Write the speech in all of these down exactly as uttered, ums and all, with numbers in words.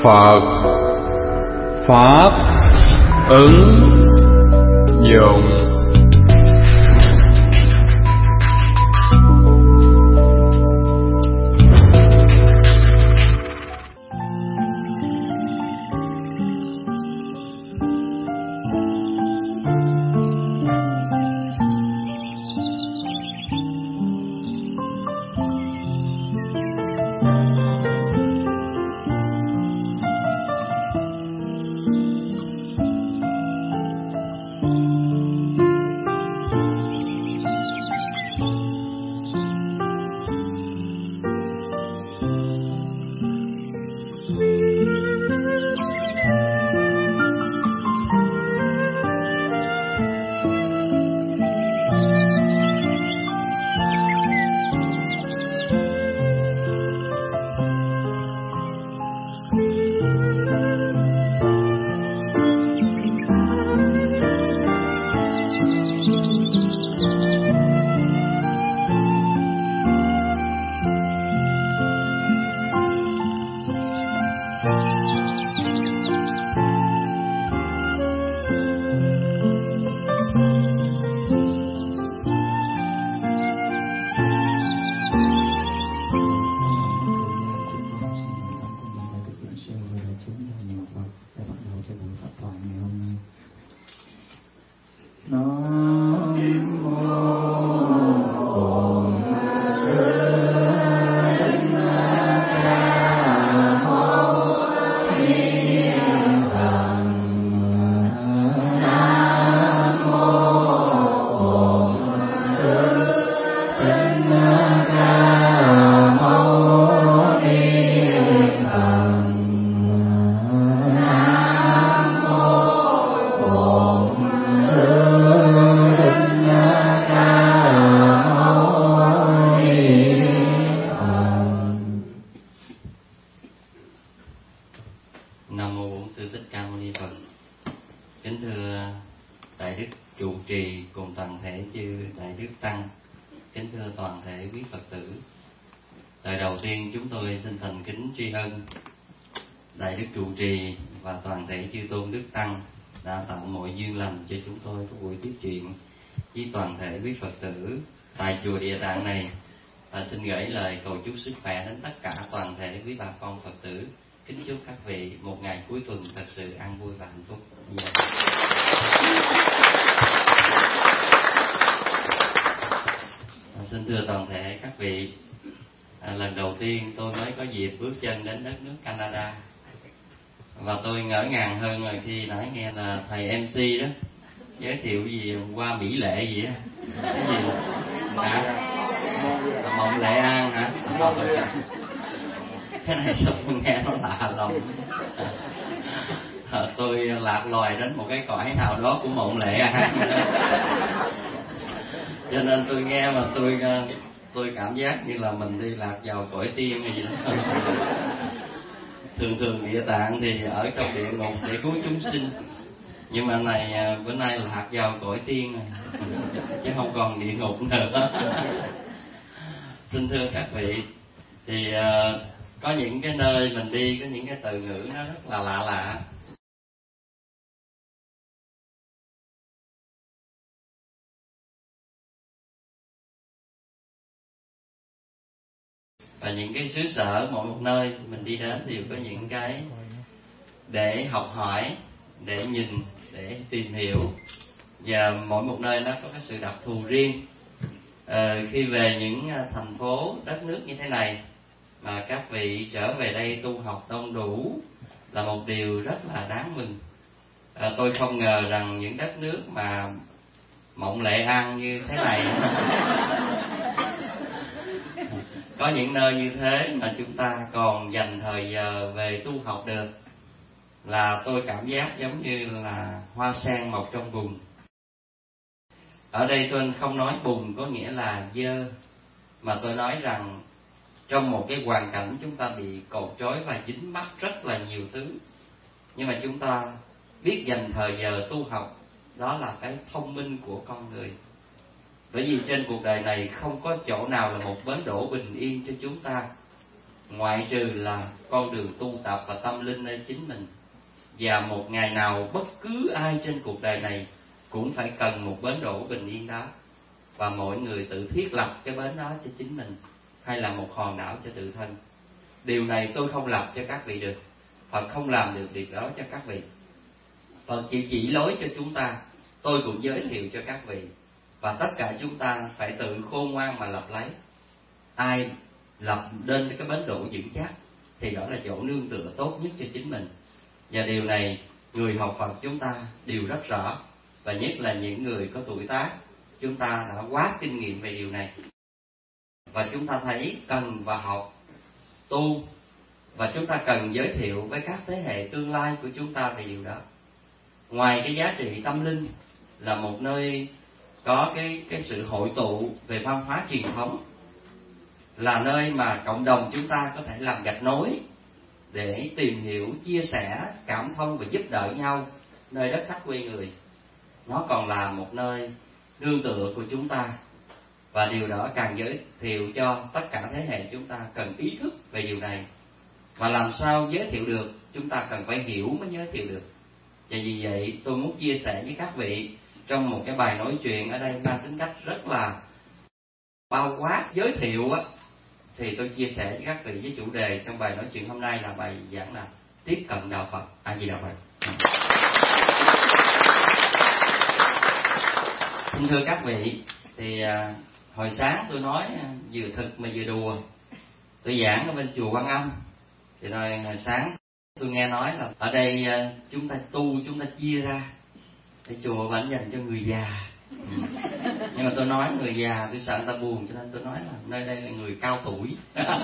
Phật Pháp ứng dụng. Tri ân Đại Đức Trụ Trì và toàn thể chư tôn đức tăng đã tạo mọi duyên lành cho chúng tôi có buổi tiếp chuyện với toàn thể quý Phật tử tại chùa Địa Tạng này, và xin gửi lời cầu chúc sức khỏe đến tất cả toàn thể quý bà con Phật tử. Kính chúc các vị một ngày cuối tuần thật sự an vui và hạnh phúc. Yeah. Xin thưa toàn thể các vị, À, lần đầu tiên tôi mới có dịp bước chân đến đất nước Canada, và tôi ngỡ ngàng hơn là khi nãy nghe là thầy em xê đó giới thiệu gì qua Mỹ Lệ gì á, cái gì hả? Mộng Lệ An hả? Cái này sao tôi nghe nó lạ lòng. À, tôi lạc loài đến một cái cõi nào đó của Mộng Lệ An, cho nên tôi nghe mà tôi tôi cảm giác như là mình đi lạc vào cõi tiên hay gì đó. Thường thường Địa Tạng thì ở trong địa ngục để cứu chúng sinh, nhưng mà này bữa nay lạc vào cõi tiên chứ không còn địa ngục nữa. Xin thưa các vị, thì uh, có những cái nơi mình đi có những cái từ ngữ nó rất là lạ lạ. Và những cái xứ sở, mỗi một nơi mình đi đến đều có những cái để học hỏi, để nhìn, để tìm hiểu. Và mỗi một nơi nó có cái sự đặc thù riêng. À, khi về những thành phố, đất nước như thế này mà các vị trở về đây tu học đông đủ là một điều rất là đáng mừng. À, tôi không ngờ rằng những đất nước mà Mộng Lệ An như thế này có những nơi như thế mà chúng ta còn dành thời giờ về tu học được, là tôi cảm giác giống như là hoa sen mọc trong bùn. Ở đây tôi không nói bùn có nghĩa là dơ, mà tôi nói rằng trong một cái hoàn cảnh chúng ta bị cột trói và dính mắc rất là nhiều thứ, nhưng mà chúng ta biết dành thời giờ tu học, đó là cái thông minh của con người. Bởi vì trên cuộc đời này không có chỗ nào là một bến đỗ bình yên cho chúng ta, ngoại trừ là con đường tu tập và tâm linh nơi chính mình. Và một ngày nào bất cứ ai trên cuộc đời này cũng phải cần một bến đỗ bình yên đó, và mỗi người tự thiết lập cái bến đó cho chính mình, hay là một hòn đảo cho tự thân. Điều này tôi không lập cho các vị được, Phật không làm được việc đó cho các vị. Phật chỉ chỉ lối cho chúng ta, tôi cũng giới thiệu cho các vị, và tất cả chúng ta phải tự khôn ngoan mà lập lấy. Ai lập đến cái bến đỗ vững chắc thì đó là chỗ nương tựa tốt nhất cho chính mình. Và điều này người học Phật chúng ta đều rất rõ, và nhất là những người có tuổi tác, chúng ta đã quá kinh nghiệm về điều này. Và chúng ta thấy cần và học, tu, và chúng ta cần giới thiệu với các thế hệ tương lai của chúng ta về điều đó. Ngoài cái giá trị tâm linh là một nơi có cái, cái sự hội tụ về văn hóa truyền thống, là nơi mà cộng đồng chúng ta có thể làm gạch nối để tìm hiểu, chia sẻ, cảm thông và giúp đỡ nhau nơi đất khách quê người. Nó còn là một nơi nương tựa của chúng ta, và điều đó càng giới thiệu cho tất cả thế hệ chúng ta cần ý thức về điều này. Và làm sao giới thiệu được, chúng ta cần phải hiểu mới giới thiệu được. Và vì vậy tôi muốn chia sẻ với các vị trong một cái bài nói chuyện ở đây mang tính cách rất là bao quát giới thiệu á, thì tôi chia sẻ với các vị với chủ đề trong bài nói chuyện hôm nay là bài giảng là tiếp cận đạo Phật. A Di Đà Phật. Xin thưa các vị, thì à, hồi sáng tôi nói vừa thực mà vừa đùa. Tôi giảng ở bên chùa Quan Âm, thì rồi hồi sáng tôi nghe nói là ở đây à, chúng ta tu, chúng ta chia ra, cái chùa vẫn dành cho người già. Ừ. Nhưng mà tôi nói người già tôi sợ người ta buồn, cho nên tôi nói là nơi đây là người cao tuổi.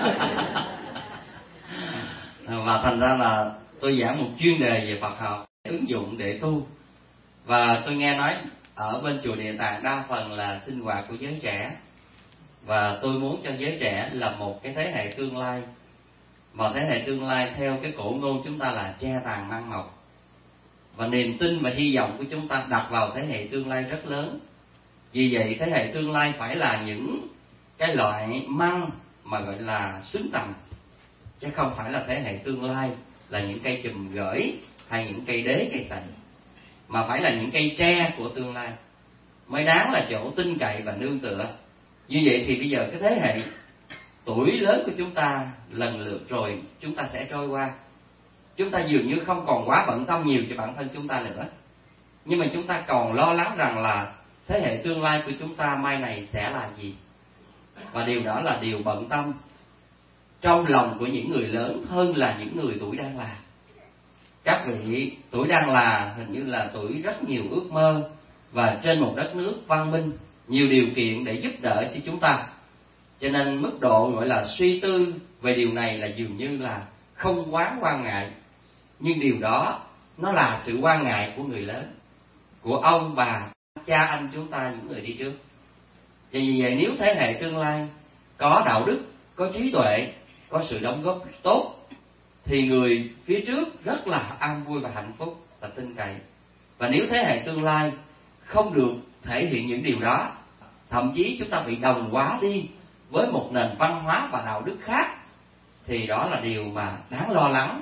Và thành ra là tôi giảng một chuyên đề về Phật học ứng dụng để tu. Và tôi nghe nói ở bên chùa Địa Tạng đa phần là sinh hoạt của giới trẻ, và tôi muốn cho giới trẻ là một cái thế hệ tương lai, mà thế hệ tương lai theo cái cổ ngôn chúng ta là tre tàn mang mọc. Và niềm tin và hy vọng của chúng ta đặt vào thế hệ tương lai rất lớn. Vì vậy thế hệ tương lai phải là những cái loại măng mà gọi là xứng tầm, chứ không phải là thế hệ tương lai là những cây chùm gởi hay những cây đế, cây sành, mà phải là những cây tre của tương lai mới đáng là chỗ tin cậy và nương tựa. Như vậy thì bây giờ cái thế hệ tuổi lớn của chúng ta lần lượt rồi chúng ta sẽ trôi qua. Chúng ta dường như không còn quá bận tâm nhiều cho bản thân chúng ta nữa, nhưng mà chúng ta còn lo lắng rằng là thế hệ tương lai của chúng ta mai này sẽ là gì. Và điều đó là điều bận tâm trong lòng của những người lớn hơn là những người tuổi đang là. Các vị tuổi đang là hình như là tuổi rất nhiều ước mơ, và trên một đất nước văn minh nhiều điều kiện để giúp đỡ cho chúng ta, cho nên mức độ gọi là suy tư về điều này là dường như là không quá quan ngại. Nhưng điều đó nó là sự quan ngại của người lớn, của ông bà, cha anh chúng ta, những người đi trước. Và vì vậy nếu thế hệ tương lai có đạo đức, có trí tuệ, có sự đóng góp tốt, thì người phía trước rất là an vui và hạnh phúc và tin cậy. Và nếu thế hệ tương lai không được thể hiện những điều đó, thậm chí chúng ta bị đồng hóa đi với một nền văn hóa và đạo đức khác, thì đó là điều mà đáng lo lắng.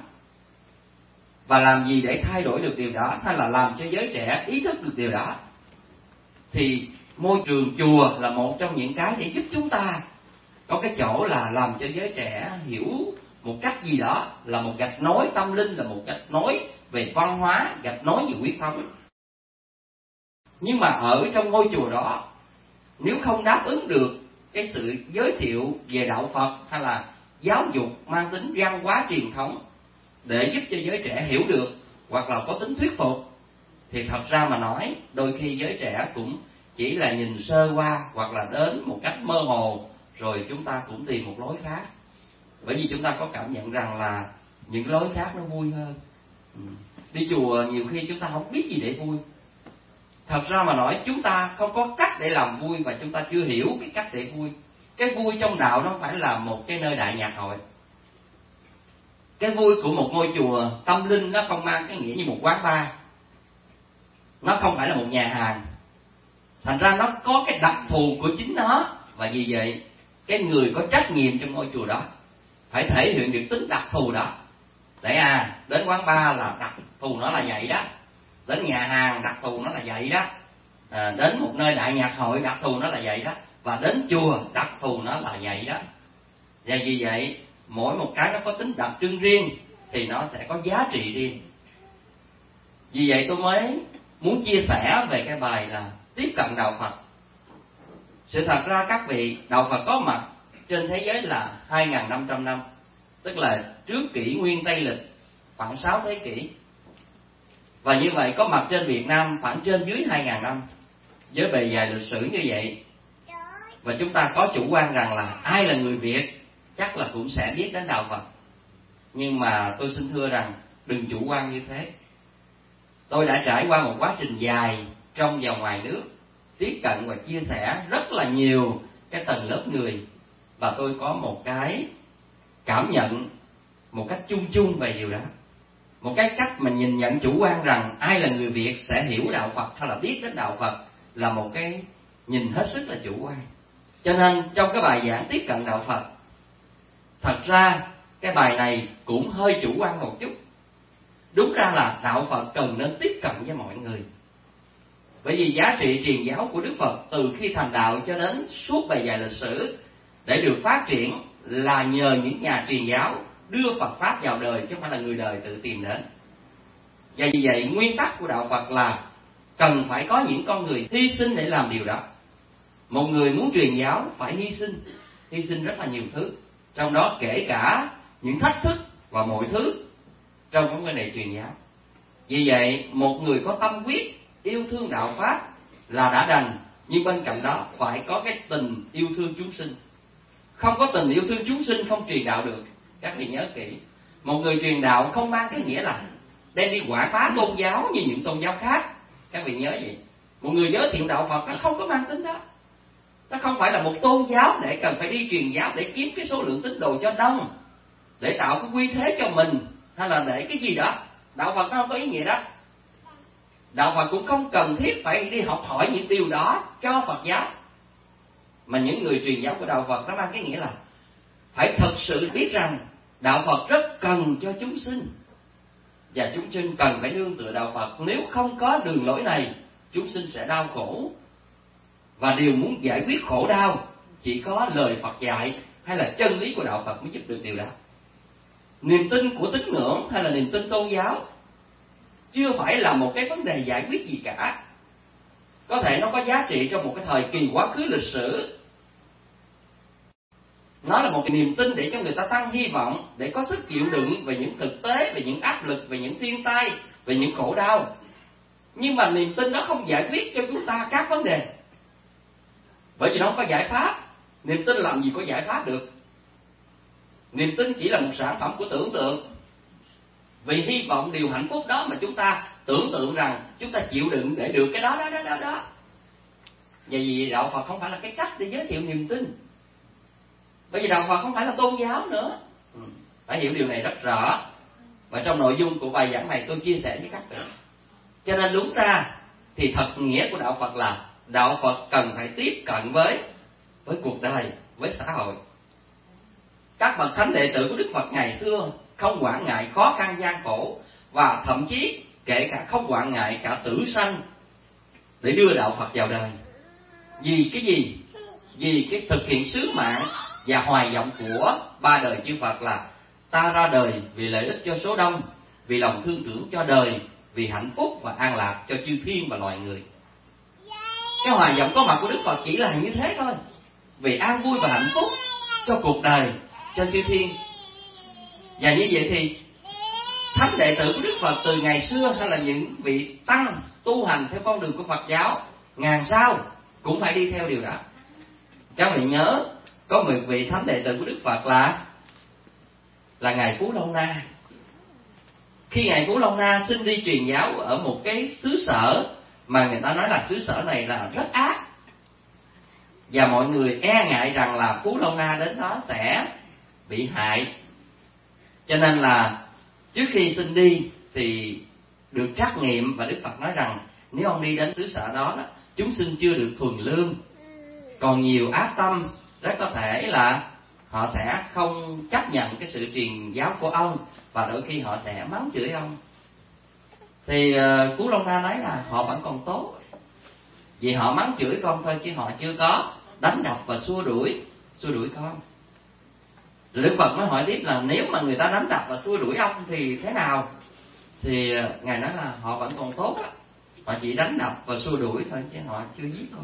Và làm gì để thay đổi được điều đó, hay là làm cho giới trẻ ý thức được điều đó, thì môi trường chùa là một trong những cái để giúp chúng ta có cái chỗ là làm cho giới trẻ hiểu một cách gì đó, là một gạch nối tâm linh, là một gạch nối về văn hóa, gạch nối về quyết thống. Nhưng mà ở trong ngôi chùa đó, nếu không đáp ứng được cái sự giới thiệu về đạo Phật hay là giáo dục mang tính văn hóa truyền thống để giúp cho giới trẻ hiểu được hoặc là có tính thuyết phục, thì thật ra mà nói đôi khi giới trẻ cũng chỉ là nhìn sơ qua hoặc là đến một cách mơ hồ, rồi chúng ta cũng tìm một lối khác. Bởi vì chúng ta có cảm nhận rằng là những lối khác nó vui hơn. Ừ. Đi chùa nhiều khi chúng ta không biết gì để vui. Thật ra mà nói chúng ta không có cách để làm vui, và chúng ta chưa hiểu cái cách để vui. Cái vui trong đạo nó không phải là một cái nơi đại nhạc hội. Cái vui của một ngôi chùa tâm linh nó không mang cái nghĩa như một quán bar, nó không phải là một nhà hàng. Thành ra nó có cái đặc thù của chính nó. Và vì vậy cái người có trách nhiệm trong ngôi chùa đó phải thể hiện được tính đặc thù đó. Để à, đến quán bar là đặc thù nó là vậy đó, đến nhà hàng đặc thù nó là vậy đó, à, đến một nơi đại nhạc hội đặc thù nó là vậy đó, và đến chùa đặc thù nó là vậy đó. Và vì vậy mỗi một cái nó có tính đặc trưng riêng thì nó sẽ có giá trị riêng. Vì vậy tôi mới muốn chia sẻ về cái bài là tiếp cận đạo Phật. Sự thật ra các vị, đạo Phật có mặt trên thế giới là hai nghìn năm trăm năm, tức là trước kỷ nguyên Tây lịch khoảng sáu thế kỷ. Và như vậy có mặt trên Việt Nam khoảng trên dưới hai nghìn năm, với bề dày lịch sử như vậy. Và chúng ta có chủ quan rằng là ai là người Việt chắc là cũng sẽ biết đến đạo Phật. Nhưng mà tôi xin thưa rằng đừng chủ quan như thế. Tôi đã trải qua một quá trình dài trong và ngoài nước, tiếp cận và chia sẻ rất là nhiều cái tầng lớp người, và tôi có một cái cảm nhận một cách chung chung về điều đó. Một cái cách mà nhìn nhận chủ quan rằng ai là người Việt sẽ hiểu đạo Phật hay là biết đến đạo Phật là một cái nhìn hết sức là chủ quan. Cho nên trong cái bài giảng tiếp cận đạo Phật, thật ra cái bài này cũng hơi chủ quan một chút. Đúng ra là đạo Phật cần nên tiếp cận với mọi người. Bởi vì giá trị truyền giáo của Đức Phật từ khi thành đạo cho đến suốt bề dày lịch sử để được phát triển là nhờ những nhà truyền giáo đưa Phật Pháp vào đời, chứ không phải là người đời tự tìm đến. Và vì vậy nguyên tắc của đạo Phật là cần phải có những con người hy sinh để làm điều đó. Một người muốn truyền giáo phải hy sinh, hy sinh rất là nhiều thứ, trong đó kể cả những thách thức và mọi thứ trong vấn đề này truyền giáo. Vì vậy một người có tâm quyết yêu thương đạo Pháp là đã đành, nhưng bên cạnh đó phải có cái tình yêu thương chúng sinh. Không có tình yêu thương chúng sinh không truyền đạo được. Các vị nhớ kỹ, một người truyền đạo không mang cái nghĩa là đem đi quảng bá tôn giáo như những tôn giáo khác. Các vị nhớ vậy. Một người giới thiệu đạo Phật nó không có mang tính đó. Nó không phải là một tôn giáo để cần phải đi truyền giáo để kiếm cái số lượng tín đồ cho đông, để tạo cái quy thế cho mình, hay là để cái gì đó. Đạo Phật nó không có ý nghĩa đó. Đạo Phật cũng không cần thiết phải đi học hỏi những điều đó cho Phật giáo. Mà những người truyền giáo của đạo Phật nó mang cái nghĩa là phải thật sự biết rằng đạo Phật rất cần cho chúng sinh, và chúng sinh cần phải nương tựa đạo Phật. Nếu không có đường lối này, chúng sinh sẽ đau khổ. Và điều muốn giải quyết khổ đau chỉ có lời Phật dạy hay là chân lý của đạo Phật mới giúp được điều đó. Niềm tin của tín ngưỡng hay là niềm tin tôn giáo chưa phải là một cái vấn đề giải quyết gì cả. Có thể nó có giá trị trong một cái thời kỳ quá khứ lịch sử. Nó là một cái niềm tin để cho người ta tăng hy vọng, để có sức chịu đựng về những thực tế, về những áp lực, về những thiên tai, về những khổ đau. Nhưng mà niềm tin đó không giải quyết cho chúng ta các vấn đề, bởi vì nó không có giải pháp. Niềm tin làm gì có giải pháp được. Niềm tin chỉ là một sản phẩm của tưởng tượng. Vì hy vọng điều hạnh phúc đó mà chúng ta tưởng tượng rằng chúng ta chịu đựng để được cái đó đó đó đó đó. Vậy vì đạo Phật không phải là cái cách để giới thiệu niềm tin. Bởi vì đạo Phật không phải là tôn giáo nữa. Ừ, phải hiểu điều này rất rõ. Và trong nội dung của bài giảng này tôi chia sẻ với các vị. Cho nên đúng ra thì thật nghĩa của đạo Phật là đạo Phật cần phải tiếp cận với với cuộc đời, với xã hội. Các bậc thánh đệ tử của Đức Phật ngày xưa không quản ngại khó khăn gian khổ, và thậm chí kể cả không quản ngại cả tử sanh để đưa đạo Phật vào đời. Vì cái gì? Vì cái thực hiện sứ mạng và hoài vọng của ba đời chư Phật là ta ra đời vì lợi ích cho số đông, vì lòng thương tưởng cho đời, vì hạnh phúc và an lạc cho chư thiên và loài người. Cái hoài vọng có mặt của Đức Phật chỉ là như thế thôi, vì an vui và hạnh phúc cho cuộc đời, cho chư thiên. Và như vậy thì thánh đệ tử của Đức Phật từ ngày xưa hay là những vị tăng tu hành theo con đường của Phật giáo ngàn sao cũng phải đi theo điều đó. Các vị nhớ có một vị thánh đệ tử của Đức Phật là là ngài Phú Lâu Na. Khi ngài Phú Lâu Na xin đi truyền giáo ở một cái xứ sở mà người ta nói là xứ sở này là rất ác, và mọi người e ngại rằng là Phú Lâu Na đến đó sẽ bị hại, cho nên là trước khi xin đi thì được trắc nghiệm, và Đức Phật nói rằng nếu ông đi đến xứ sở đó, chúng sinh chưa được thuần lương, còn nhiều ác tâm, rất có thể là họ sẽ không chấp nhận cái sự truyền giáo của ông, và đôi khi họ sẽ mắng chửi ông. Thì uh, Cú Lâu Na nói là họ vẫn còn tốt, vì họ mắng chửi con thôi, chứ họ chưa có đánh đập và xua đuổi xua đuổi con. Đức Phật mới hỏi tiếp là nếu mà người ta đánh đập và xua đuổi ông thì thế nào? Thì Ngài nói là họ vẫn còn tốt á, họ chỉ đánh đập và xua đuổi thôi, chứ họ chưa giết con.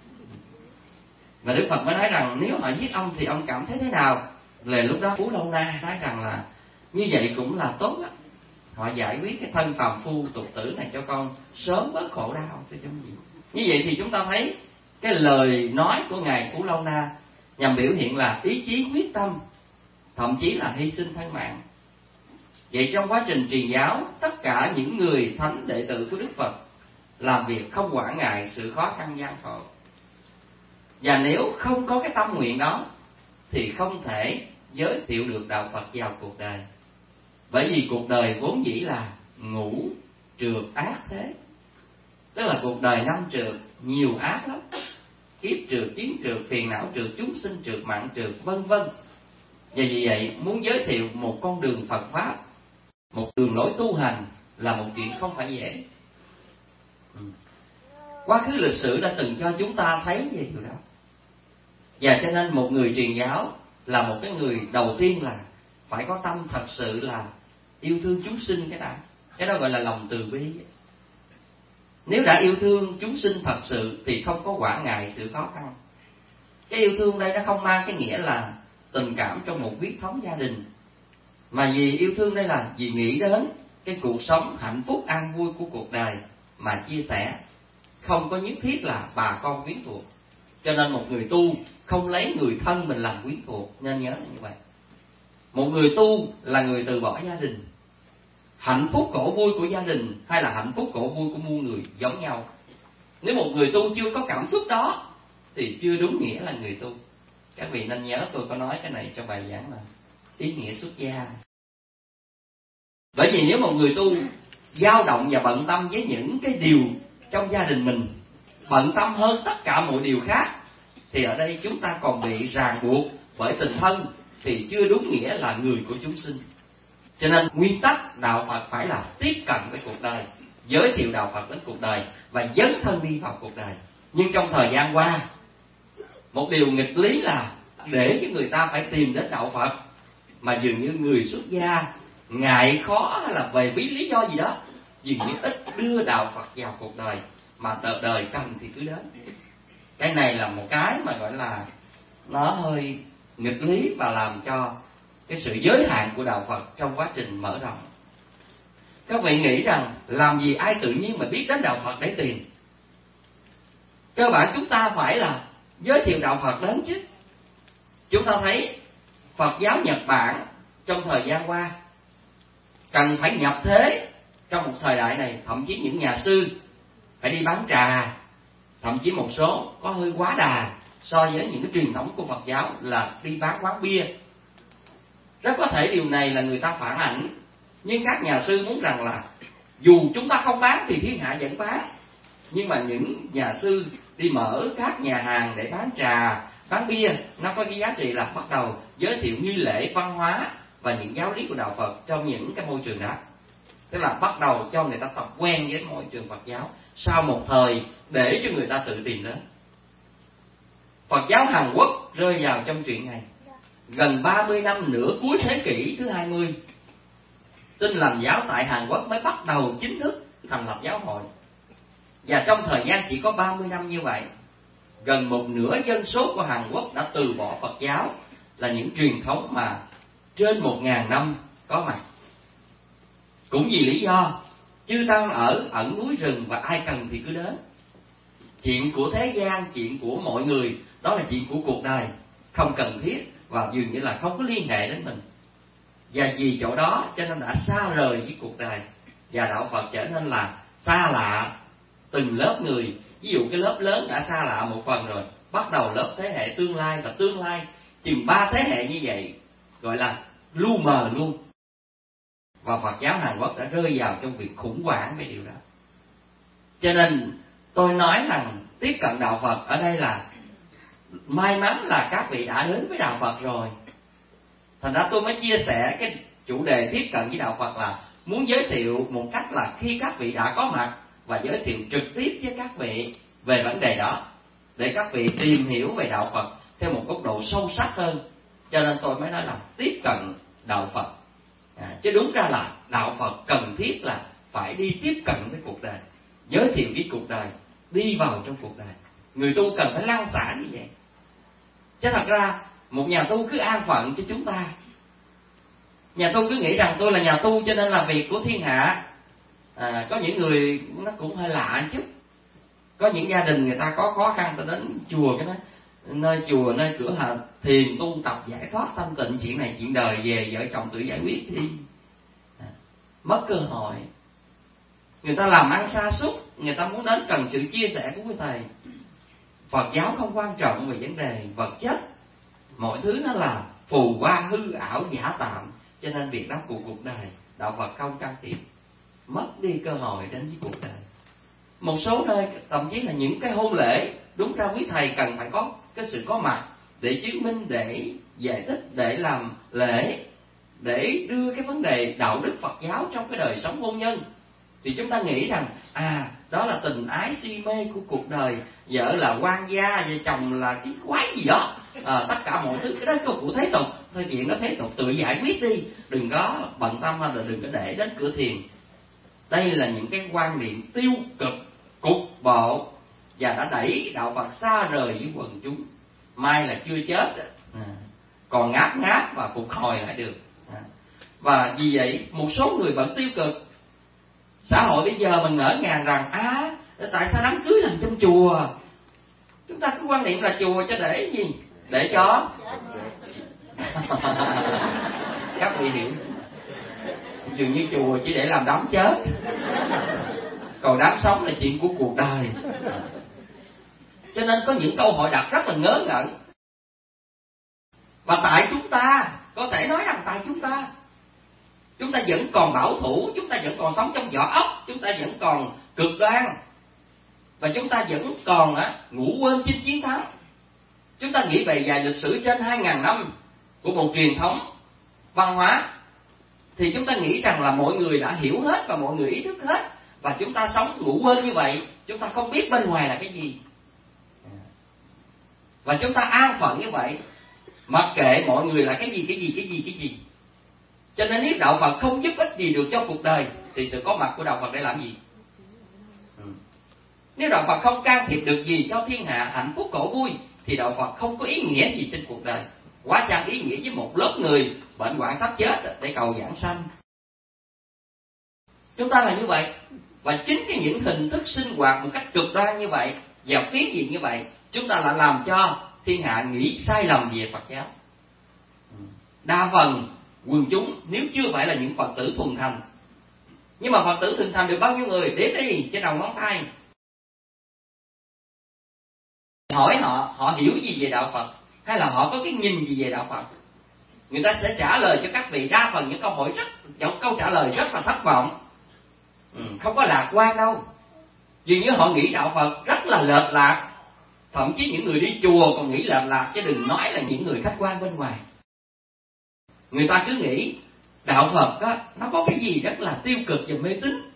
Và Đức Phật mới nói rằng nếu họ giết ông thì ông cảm thấy thế nào? Lời lúc đó Cú Lâu Na nói rằng là như vậy cũng là tốt á, họ giải quyết cái thân phàm phu tục tử này cho con sớm bớt khổ đau chứ không gì. Như vậy thì chúng ta thấy cái lời nói của Ngài Cú Lâu Na nhằm biểu hiện là ý chí quyết tâm, thậm chí là hy sinh thân mạng. Vậy trong quá trình truyền giáo, tất cả những người thánh đệ tử của Đức Phật làm việc không quản ngại sự khó khăn gian khổ. Và nếu không có cái tâm nguyện đó thì không thể giới thiệu được đạo Phật vào cuộc đời. Bởi vì cuộc đời vốn dĩ là ngũ trượt ác thế, tức là cuộc đời năm trượt, nhiều ác lắm: kiếp trượt, chiến trượt, phiền não trượt, chúng sinh trượt, mạng trượt, vân vân. Và vì vậy muốn giới thiệu một con đường Phật pháp, một đường lối tu hành là một chuyện không phải dễ. ừ. Quá khứ lịch sử đã từng cho chúng ta thấy về điều đó. Và cho nên một người truyền giáo là một cái người đầu tiên là phải có tâm thật sự là yêu thương chúng sinh cái đã. Cái đó gọi là lòng từ bi. Nếu đã yêu thương chúng sinh thật sự thì không có quản ngại sự khó khăn. Cái yêu thương đây nó không mang cái nghĩa là tình cảm trong một huyết thống gia đình, mà vì yêu thương đây là vì nghĩ đến cái cuộc sống hạnh phúc an vui của cuộc đời mà chia sẻ, không có nhất thiết là bà con quyến thuộc. Cho nên một người tu không lấy người thân mình làm quyến thuộc, nên nhớ là như vậy. Một người tu là người từ bỏ gia đình. Hạnh phúc cổ vui của gia đình hay là hạnh phúc cổ vui của muôn người giống nhau. Nếu một người tu chưa có cảm xúc đó thì chưa đúng nghĩa là người tu. Các vị nên nhớ tôi có nói cái này trong bài giảng là ý nghĩa xuất gia. Bởi vì nếu một người tu dao động và bận tâm với những cái điều trong gia đình mình, bận tâm hơn tất cả mọi điều khác, thì ở đây chúng ta còn bị ràng buộc bởi tình thân, thì chưa đúng nghĩa là người của chúng sinh. Cho nên nguyên tắc đạo Phật phải là tiếp cận với cuộc đời, giới thiệu đạo Phật đến cuộc đời và dấn thân đi vào cuộc đời. Nhưng trong thời gian qua, một điều nghịch lý là để cho người ta phải tìm đến đạo Phật, mà dường như người xuất gia ngại khó hay là về bí lý do gì đó, dường như ít đưa đạo Phật vào cuộc đời, mà đời đời cần thì cứ đến. Cái này là một cái mà gọi là nó hơi nghịch lý và làm cho cái sự giới hạn của đạo Phật trong quá trình mở rộng. Các vị nghĩ rằng làm gì ai tự nhiên mà biết đến đạo Phật để tìm? Cơ bản chúng ta phải là giới thiệu đạo Phật đến chứ. Chúng ta thấy Phật giáo Nhật Bản trong thời gian qua cần phải nhập thế trong một thời đại này. Thậm chí những nhà sư phải đi bán trà, thậm chí một số có hơi quá đà so với những cái truyền thống của Phật giáo là đi bán quán bia. Rất có thể điều này là người ta phản ảnh, nhưng các nhà sư muốn rằng là dù chúng ta không bán thì thiên hạ vẫn bán. Nhưng mà những nhà sư đi mở các nhà hàng để bán trà, bán bia, nó có cái giá trị là bắt đầu giới thiệu nghi lễ, văn hóa và những giáo lý của đạo Phật trong những cái môi trường đó. Tức là bắt đầu cho người ta tập quen với môi trường Phật giáo, sau một thời để cho người ta tự tìm đến. Phật giáo Hàn Quốc rơi vào trong chuyện này gần ba mươi năm, nửa cuối thế kỷ thứ hai mươi. Tin lành giáo tại Hàn Quốc mới bắt đầu chính thức thành lập giáo hội. Và trong thời gian chỉ có ba mươi năm như vậy, gần một nửa dân số của Hàn Quốc đã từ bỏ Phật giáo, là những truyền thống mà trên một ngàn năm có mặt. Cũng vì lý do chư tăng ở ẩn núi rừng và ai cần thì cứ đến. Chuyện của thế gian, chuyện của mọi người, đó là chuyện của cuộc đời, không cần thiết và dường như là không có liên hệ đến mình. Và vì chỗ đó cho nên đã xa rời với cuộc đời, và đạo Phật trở nên là xa lạ từng lớp người. Ví dụ cái lớp lớn đã xa lạ một phần rồi, bắt đầu lớp thế hệ tương lai, và tương lai chừng ba thế hệ như vậy gọi là lu mờ luôn. Và Phật giáo Hàn Quốc đã rơi vào trong việc khủng hoảng về điều đó. Cho nên tôi nói rằng tiếp cận đạo Phật ở đây là may mắn là các vị đã đến với đạo Phật rồi, Thành ra tôi mới chia sẻ cái chủ đề tiếp cận với đạo Phật là muốn giới thiệu một cách là khi các vị đã có mặt, và giới thiệu trực tiếp với các vị về vấn đề đó, để các vị tìm hiểu về đạo Phật theo một góc độ sâu sắc hơn. Cho nên tôi mới nói là tiếp cận đạo Phật, à, chứ đúng ra là đạo Phật cần thiết là phải đi tiếp cận với cuộc đời, giới thiệu cái cuộc đời, đi vào trong cuộc đời. Người tu cần phải lăn xả như vậy. Chứ thật ra một nhà tu cứ an phận cho chúng ta. Nhà tu cứ nghĩ rằng tôi là nhà tu cho nên là việc của thiên hạ. À, có những người nó cũng hơi lạ chứ. Có những gia đình người ta có khó khăn, ta đến chùa cái đó, nơi chùa, nơi cửa hàng thiền tu tập giải thoát thanh tịnh, chuyện này chuyện đời về vợ chồng tự giải quyết đi. À, mất cơ hội. Người ta làm ăn sa sút, người ta muốn đến cần sự chia sẻ của quý thầy. Phật giáo không quan trọng về vấn đề vật chất, mọi thứ nó là phù hoa hư ảo giả tạm, cho nên việc đó của cuộc đời đạo Phật không can thiệp, mất đi cơ hội đến với cuộc đời. Một số nơi thậm chí là những cái hôn lễ, đúng ra quý thầy cần phải có cái sự có mặt để chứng minh, để giải thích, để làm lễ, để đưa cái vấn đề đạo đức Phật giáo trong cái đời sống hôn nhân. Thì chúng ta nghĩ rằng à, đó là tình ái si mê của cuộc đời, vợ là quan gia, vợ chồng là cái quái gì đó, à, tất cả mọi thứ cái đó là của thế tục thôi, chuyện đó thế tục tự giải quyết đi, đừng có bận tâm, hay là đừng có để đến cửa thiền. Đây là những cái quan niệm tiêu cực, cục bộ, và đã đẩy đạo Phật xa rời với quần chúng. Mai là chưa chết, à, còn ngáp ngáp và phục hồi lại được. À, và vì vậy một số người vẫn tiêu cực. Xã hội bây giờ mình ngỡ ngàng rằng à, tại sao đám cưới làm trong chùa? Chúng ta cứ quan niệm là chùa cho để gì? Để cho các vị hiểu, dường như chùa chỉ để làm đám chết, còn đám sống là chuyện của cuộc đời. Cho nên có những câu hỏi đặt rất là ngớ ngẩn. Và tại chúng ta, có thể nói rằng tại chúng ta Chúng ta vẫn còn bảo thủ, chúng ta vẫn còn sống trong vỏ ốc, chúng ta vẫn còn cực đoan, và chúng ta vẫn còn á, ngủ quên trên chiến thắng. Chúng ta nghĩ về dài lịch sử trên hai ngàn năm của một truyền thống văn hóa, thì chúng ta nghĩ rằng là mọi người đã hiểu hết và mọi người ý thức hết, và chúng ta sống ngủ quên như vậy, chúng ta không biết bên ngoài là cái gì, và chúng ta an phận như vậy, mặc kệ mọi người là cái gì, cái gì, cái gì, cái gì. Cho nên nếu đạo Phật không giúp ích gì được cho cuộc đời, thì sự có mặt của đạo Phật để làm gì? Ừ. Nếu đạo Phật không can thiệp được gì cho thiên hạ hạnh phúc khổ vui, thì đạo Phật không có ý nghĩa gì trên cuộc đời. Quá chăng ý nghĩa với một lớp người bệnh hoạn sắp chết để cầu giảng sanh. Chúng ta là như vậy. Và chính cái những hình thức sinh hoạt một cách cực đoan như vậy và phiến diện như vậy, chúng ta lại làm cho thiên hạ nghĩ sai lầm về Phật giáo. Đa phần quần chúng nếu chưa phải là những Phật tử thuần thành, nhưng mà Phật tử thuần thành được bao nhiêu người? Đếm đi trên đầu ngón tay. Hỏi họ, họ hiểu gì về đạo Phật, hay là họ có cái nhìn gì về đạo Phật? Người ta sẽ trả lời cho các vị đa phần những câu hỏi rất, những câu trả lời rất là thất vọng, ừ, không có lạc quan đâu. Dường như họ nghĩ đạo Phật rất là lệch lạc. Thậm chí những người đi chùa còn nghĩ lệch lạc, chứ đừng nói là những người khách quan bên ngoài. Người ta cứ nghĩ đạo Phật đó, nó có cái gì rất là tiêu cực và mê tín.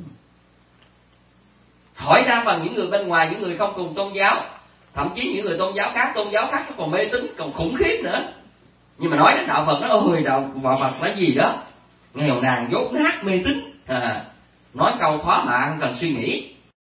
Hỏi đa phần những người bên ngoài, những người không cùng tôn giáo, thậm chí những người tôn giáo khác, tôn giáo khác nó còn mê tín, còn khủng khiếp nữa. Nhưng mà nói đến đạo Phật, nó ôi đạo Phật là gì đó, nghèo nàn dốt nát mê tín, à, nói câu thoá mạ không cần suy nghĩ.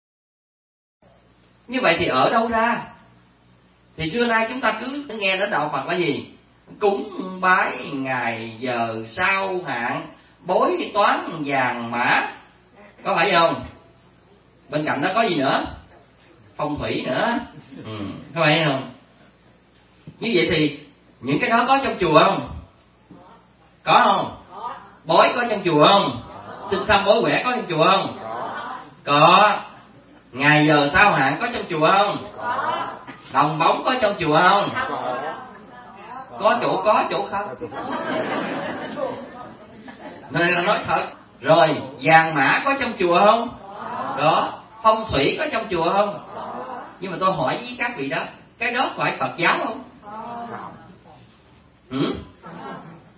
Như vậy thì ở đâu ra? Thì xưa nay chúng ta cứ nghe đến đạo Phật là gì? Cúng bái ngày giờ sao hạn, bói toán vàng mã, có phải không? Bên cạnh đó có gì nữa? Phong thủy nữa, ừ, có phải không? Như vậy thì những cái đó có trong chùa không? Có không? Bói có trong chùa không? Xin xăm bói quẻ có trong chùa không? Có. Ngày giờ sao hạn có trong chùa không? Đồng bóng có trong chùa không? Có chỗ có, chỗ không. Nên là nói thật. Rồi, vàng mã có trong chùa không? Có. Phong thủy có trong chùa không? Nhưng mà tôi hỏi với các vị đó, cái đó phải Phật giáo không? Ừ?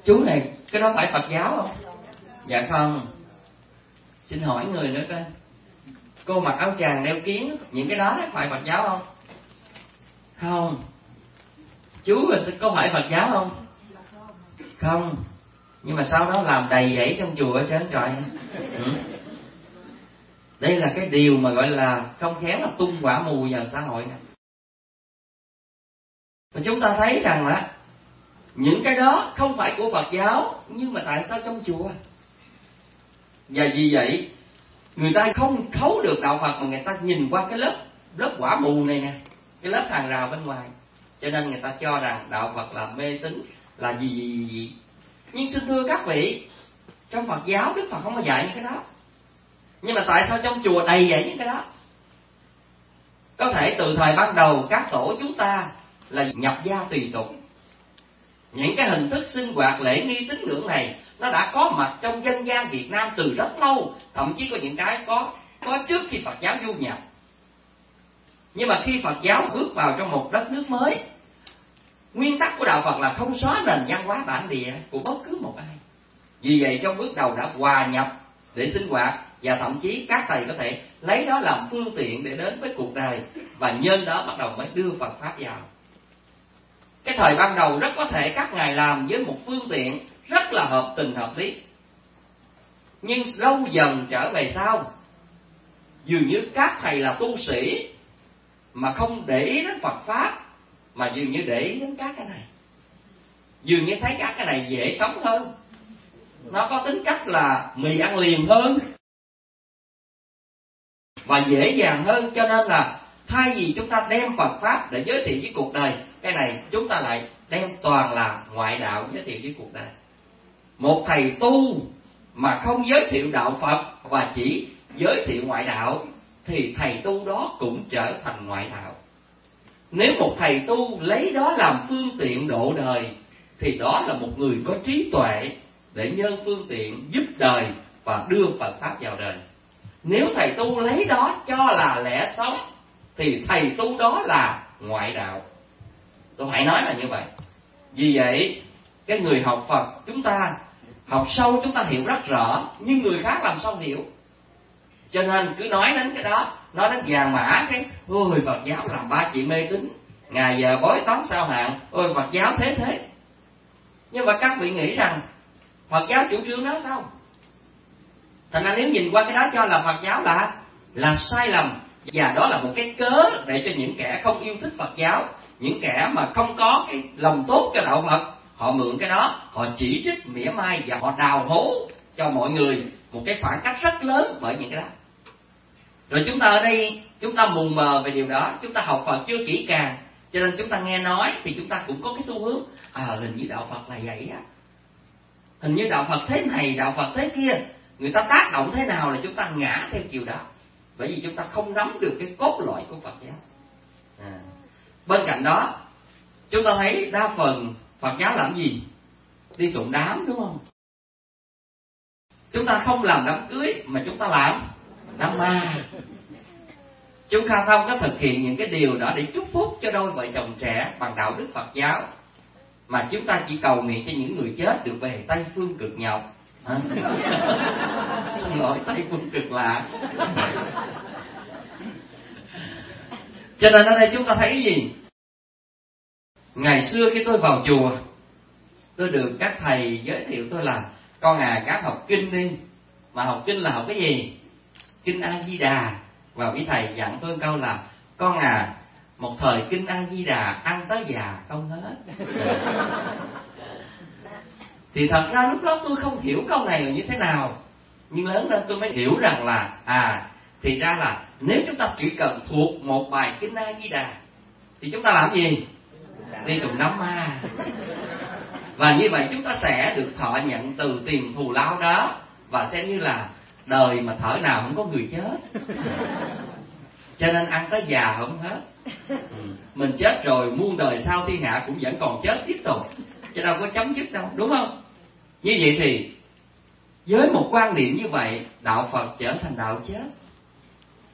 Chú này, cái đó phải Phật giáo không? Dạ không. Xin hỏi người nữa coi, cô mặc áo choàng đeo kiếng, những cái đó phải Phật giáo không? Không. Chú có phải Phật giáo không? Không. Nhưng mà sau đó làm đầy dẫy trong chùa ở trơn trời. Ừ. Đây là cái điều mà gọi là không khéo là tung quả mù vào xã hội này. Và chúng ta thấy rằng là những cái đó không phải của Phật giáo, nhưng mà tại sao trong chùa? Và vì vậy người ta không thấu được đạo Phật, mà người ta nhìn qua cái lớp lớp quả mù này nè, cái lớp hàng rào bên ngoài, cho nên người ta cho rằng đạo Phật là mê tín, là gì gì gì. Nhưng xin thưa các vị, trong Phật giáo Đức Phật không có dạy những cái đó. Nhưng mà tại sao trong chùa đầy dẫy những cái đó? Có thể từ thời ban đầu các tổ chúng ta là nhập gia tùy tục. Những cái hình thức sinh hoạt lễ nghi tín ngưỡng này nó đã có mặt trong dân gian Việt Nam từ rất lâu, thậm chí có những cái có có trước khi Phật giáo du nhập. Nhưng mà khi Phật giáo bước vào trong một đất nước mới, nguyên tắc của đạo Phật là không xóa nền văn hóa bản địa của bất cứ một ai. Vì vậy trong bước đầu đã hòa nhập để sinh hoạt, và thậm chí các thầy có thể lấy đó làm phương tiện để đến với cuộc đời, và nhân đó bắt đầu mới đưa Phật pháp vào. Cái thời ban đầu rất có thể các ngài làm với một phương tiện rất là hợp tình hợp lý. Nhưng lâu dần trở về sau, dường như các thầy là tu sĩ mà không để ý đến Phật pháp, mà dường như để ý đến các cái này. Dường như thấy các cái này dễ sống hơn, nó có tính cách là mì ăn liền hơn và dễ dàng hơn, cho nên là thay vì chúng ta đem Phật pháp để giới thiệu với cuộc đời, cái này chúng ta lại đem toàn là ngoại đạo giới thiệu với cuộc đời. Một thầy tu mà không giới thiệu đạo Phật và chỉ giới thiệu ngoại đạo, thì thầy tu đó cũng trở thành ngoại đạo. Nếu một thầy tu lấy đó làm phương tiện độ đời, thì đó là một người có trí tuệ để nhân phương tiện giúp đời và đưa Phật pháp vào đời. Nếu thầy tu lấy đó cho là lẽ sống, thì thầy tu đó là ngoại đạo. Tôi hãy nói là như vậy. Vì vậy cái người học Phật, chúng ta học sâu chúng ta hiểu rất rõ, nhưng người khác làm sao hiểu. Cho nên cứ nói đến cái đó, nói đến vàng mã, cái ôi Phật giáo làm ba chị mê tín, ngày giờ bói toán sao hạn, ôi Phật giáo thế thế. Nhưng mà các vị nghĩ rằng Phật giáo chủ trương đó sao? Thành ra nếu nhìn qua cái đó cho là Phật giáo là là sai lầm, và đó là một cái cớ để cho những kẻ không yêu thích Phật giáo, những kẻ mà không có cái lòng tốt cho đạo Phật, họ mượn cái đó, họ chỉ trích mỉa mai và họ đào hố cho mọi người một cái khoảng cách rất lớn bởi những cái đó. Rồi chúng ta ở đây chúng ta mù mờ về điều đó, chúng ta học Phật chưa kỹ càng, cho nên chúng ta nghe nói thì chúng ta cũng có cái xu hướng à hình như đạo Phật là vậy á, hình như đạo Phật thế này, đạo Phật thế kia, người ta tác động thế nào là chúng ta ngã theo chiều đó, bởi vì chúng ta không nắm được cái cốt lõi của Phật giáo. À. Bên cạnh đó chúng ta thấy đa phần Phật giáo làm gì? Đi tụng đám, đúng không? Chúng ta không làm đám cưới mà chúng ta làm đám ma. Chúng ta không có thực hiện những cái điều đó để chúc phúc cho đôi vợ chồng trẻ bằng đạo đức Phật giáo, mà chúng ta chỉ cầu nguyện cho những người chết được về Tây Phương Cực Nhọc. À. Xin lỗi, Tây Phương Cực Lạ. Cho nên ở đây chúng ta thấy cái gì? Ngày xưa khi tôi vào chùa, tôi được các thầy giới thiệu tôi là con à, các học kinh đi. Mà học kinh là học cái gì? Kinh A Di Đà. Và vị thầy dặn tôi câu là con à, một thời kinh A Di Đà ăn tới già không hết. Thì thật ra lúc đó tôi không hiểu câu này là như thế nào, nhưng lớn lên tôi mới hiểu rằng là à, thì ra là nếu chúng ta chỉ cần thuộc một bài kinh A Di Đà thì chúng ta làm gì? Đi tụng đám ma. Và như vậy chúng ta sẽ được thọ nhận từ tiền thù lao đó, và xem như là đời mà thở nào không có người chết. Cho nên ăn tới già không hết. Ừ. Mình chết rồi muôn đời sau thiên hạ cũng vẫn còn chết tiếp tục, chứ đâu có chấm dứt đâu, đúng không? Như vậy thì với một quan điểm như vậy, đạo Phật trở thành đạo chết.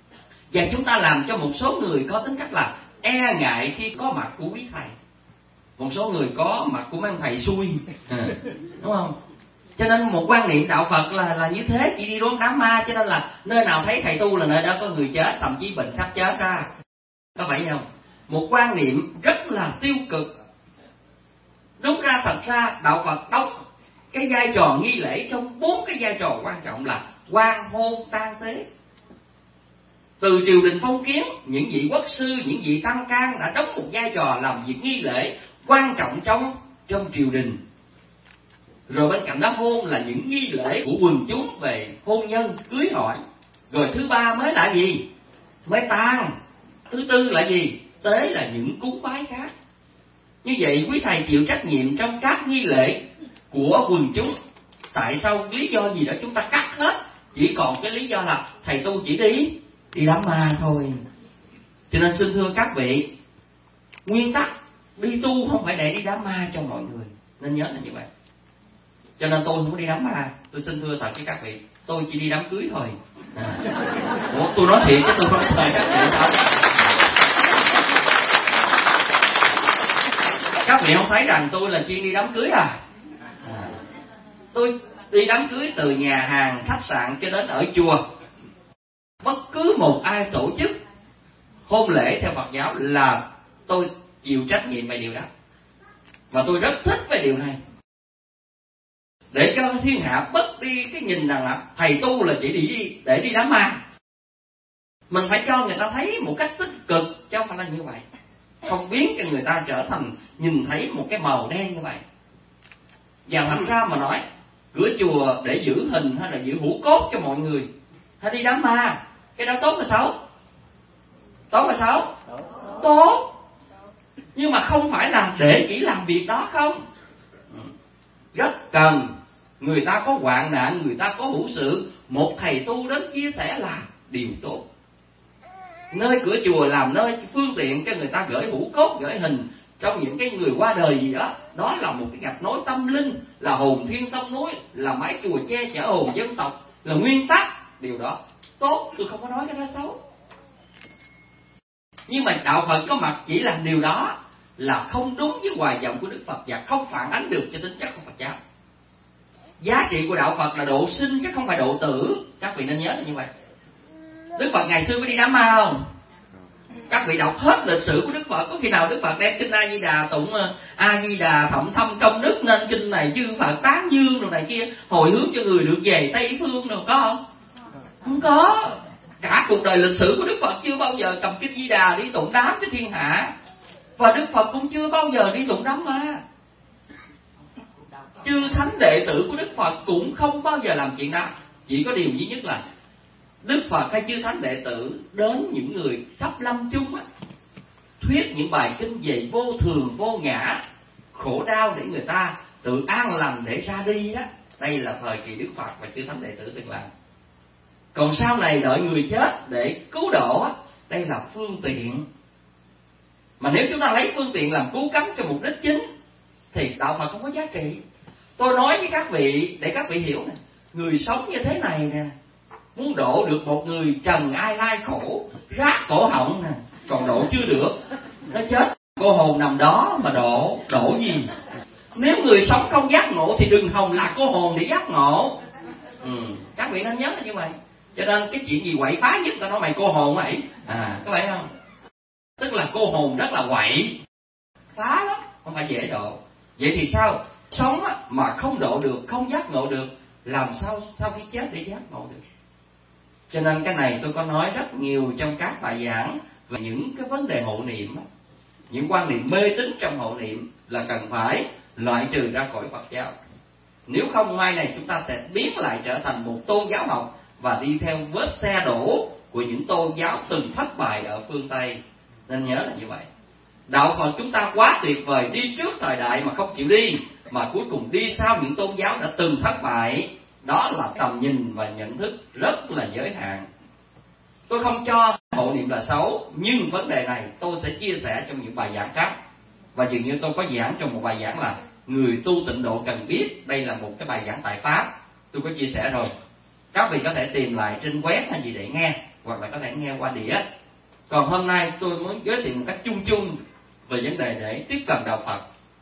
Và chúng ta làm cho một số người có tính cách là e ngại khi có mặt của quý thầy. một số người có mặt của mấy ông thầy xui, à, đúng không? Cho nên một quan niệm đạo Phật là là như thế, chỉ đi đốn đám ma. Cho nên là nơi nào thấy thầy tu là nơi đó có người chết, thậm chí bệnh sắp chết ra, có phải không? Một quan niệm rất là tiêu cực. Đúng ra thật ra đạo Phật đóng cái vai trò nghi lễ trong bốn cái vai trò quan trọng là quan hôn tang tế. Từ triều đình phong kiến, những vị quốc sư, những vị tăng can đã đóng một vai trò làm việc nghi lễ quan trọng trong trong triều đình. Rồi bên cạnh đó hôn là những nghi lễ của quần chúng về hôn nhân, cưới hỏi. Rồi thứ ba mới là gì? Mới tang. Thứ tư là gì? Tế là những cúng bái khác. Như vậy quý thầy chịu trách nhiệm trong các nghi lễ của quần chúng. Tại sao lý do gì đó chúng ta cắt hết? Chỉ còn cái lý do là thầy tu chỉ đi đi đám ma thôi. Cho nên xin thưa các vị, nguyên tắc đi tu không phải để đi đám ma cho mọi người, nên nhớ là như vậy. Cho nên tôi không có đi đám ma. Tôi xin thưa thật với các vị, tôi chỉ đi đám cưới thôi. À. Ủa, tôi nói thiệt chứ tôi không nói các vị sao? Các vị không thấy rằng tôi là chuyên đi đám cưới à? À. Tôi đi đám cưới từ nhà hàng, khách sạn cho đến ở chùa. Bất cứ một ai tổ chức hôn lễ theo Phật giáo là tôi chịu trách nhiệm về điều đó. Và tôi rất thích về điều này. Để cho thiên hạ bớt đi cái nhìn rằng là thầy tu là chỉ đi để đi đám ma. Mình phải cho người ta thấy một cách tích cực, chứ không phải là như vậy. Không biến cho người ta trở thành nhìn thấy một cái màu đen như vậy. Và thật ra mà nói, cửa chùa để giữ hình hay là giữ hũ cốt cho mọi người, hay đi đám ma, cái đó tốt hay xấu? Tốt hay xấu? Tốt. Nhưng mà không phải là để chỉ làm việc đó không. Rất cần người ta có hoạn nạn, người ta có hữu sự, một thầy tu đến chia sẻ là điều tốt. Nơi cửa chùa làm nơi phương tiện cho người ta gửi hũ cốt, gửi hình trong những cái người qua đời gì đó, đó là một cái gạch nối tâm linh, là hồn thiên sông núi, là mái chùa che chở hồn dân tộc, là nguyên tắc. Điều đó tốt, tôi không có nói cái đó xấu. Nhưng mà đạo Phật có mặt chỉ làm điều đó là không đúng với hoài vọng của Đức Phật và không phản ánh được cho tính chất của Phật giáo. Giá trị của đạo Phật là độ sinh chứ không phải độ tử. Các vị nên nhớ là như vậy. Đức Phật ngày xưa có đi đám ma không? Các vị đọc hết lịch sử của Đức Phật, có khi nào Đức Phật đem kinh A Di Đà tụng A Di Đà thậm thâm công đức nên kinh này chư Phật tán dương rồi này kia, hồi hướng cho người được về Tây phương rồi, có không? Không có. Cả cuộc đời lịch sử của Đức Phật chưa bao giờ cầm kinh Di Đà đi tụng đám với thiên hạ. Và Đức Phật cũng chưa bao giờ đi tụng đám ma. Chư thánh đệ tử của Đức Phật cũng không bao giờ làm chuyện đó. Chỉ có điều duy nhất là Đức Phật hay chư thánh đệ tử đến những người sắp lâm chung á, thuyết những bài kinh về vô thường, vô ngã, khổ đau để người ta tự an lành để ra đi đó. Đây là thời kỳ Đức Phật và chư thánh đệ tử từng làm. Còn sau này đợi người chết để cứu độ á, đây là phương tiện. Mà nếu chúng ta lấy phương tiện làm cứu cánh cho mục đích chính thì đạo Phật không có giá trị. Tôi nói với các vị để các vị hiểu nè, người sống như thế này nè, muốn độ được một người trần ai lai khổ, rát cổ họng nè, còn độ chưa được, nó chết, cô hồn nằm đó mà độ, độ gì? Nếu người sống không giác ngộ thì đừng hòng là cô hồn để giác ngộ. Ừ, các vị nên nhớ là như vậy. Cho nên cái chuyện gì quậy phá nhất ta nói mày cô hồn ấy, à, có phải không? Tức là cô hồn rất là quậy, phá lắm, không phải dễ độ. Vậy thì sao? Sống mà không độ được, không giác ngộ được, làm sao sau khi chết để giác ngộ được? Cho nên cái này tôi có nói rất nhiều trong các bài giảng về những cái vấn đề hộ niệm, những quan niệm mê tín trong hộ niệm là cần phải loại trừ ra khỏi Phật giáo. Nếu không mai này chúng ta sẽ biến lại trở thành một tôn giáo học và đi theo vết xe đổ của những tôn giáo từng thất bại ở phương Tây. Nên nhớ là như vậy. Đạo Phật chúng ta quá tuyệt vời, đi trước thời đại mà không chịu đi, mà cuối cùng đi sau những tôn giáo đã từng thất bại. Đó là tầm nhìn và nhận thức rất là giới hạn. Tôi không cho hộ niệm là xấu, nhưng vấn đề này tôi sẽ chia sẻ trong những bài giảng khác. Và dường như tôi có giảng trong một bài giảng là người tu tịnh độ cần biết. Đây là một cái bài giảng tại Pháp, tôi có chia sẻ rồi. Các vị có thể tìm lại trên web hay gì để nghe, hoặc là có thể nghe qua đĩa. Còn hôm nay tôi muốn giới thiệu một cách chung chung về vấn đề để tiếp cận đạo Phật.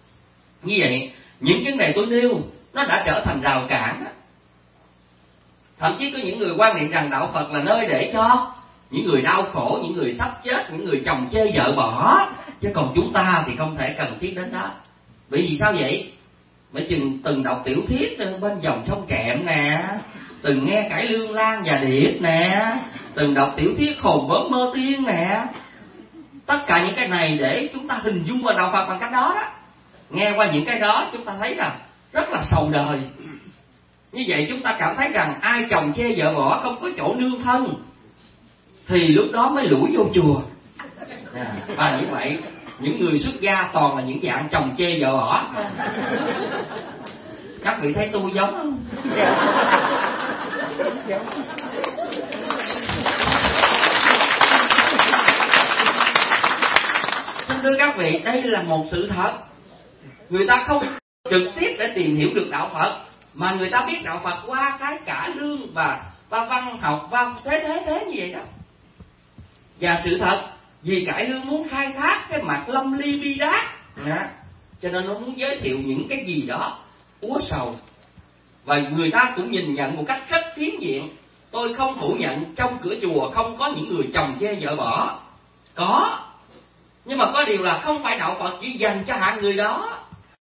Như vậy những vấn đề tôi nêu nó đã trở thành rào cản đó. Thậm chí có những người quan niệm rằng đạo Phật là nơi để cho những người đau khổ, những người sắp chết, những người chồng chê vợ bỏ, chứ còn chúng ta thì không thể cần thiết đến đó. Bởi vì sao vậy? Bởi chừng từng đọc tiểu thuyết bên dòng sông Trẹm nè, từng nghe cải Lương Lan và Điệp nè, từng đọc tiểu thuyết Hồn Bướm Mơ Tiên nè. Tất cả những cái này để chúng ta hình dung vào đạo Phật bằng cách đó đó. Nghe qua những cái đó chúng ta thấy rằng rất là sầu đời. Như vậy chúng ta cảm thấy rằng ai chồng chê vợ bỏ, không có chỗ nương thân, thì lúc đó mới lủi vô chùa. À, và như vậy những người xuất gia toàn là những dạng chồng chê vợ bỏ. Các vị thấy tôi giống không? Xin thưa các vị, đây là một sự thật. Người ta không trực tiếp để tìm hiểu được đạo Phật, mà người ta biết đạo Phật qua cái cải lương và, và văn học và thế thế thế như vậy đó. Và sự thật, vì cải lương muốn khai thác cái mặt lâm ly bi đát, cho nên nó muốn giới thiệu những cái gì đó úa sầu. Và người ta cũng nhìn nhận một cách rất phiến diện. Tôi không phủ nhận trong cửa chùa không có những người chồng chê vợ bỏ, có. Nhưng mà có điều là không phải đạo Phật chỉ dành cho hạng người đó,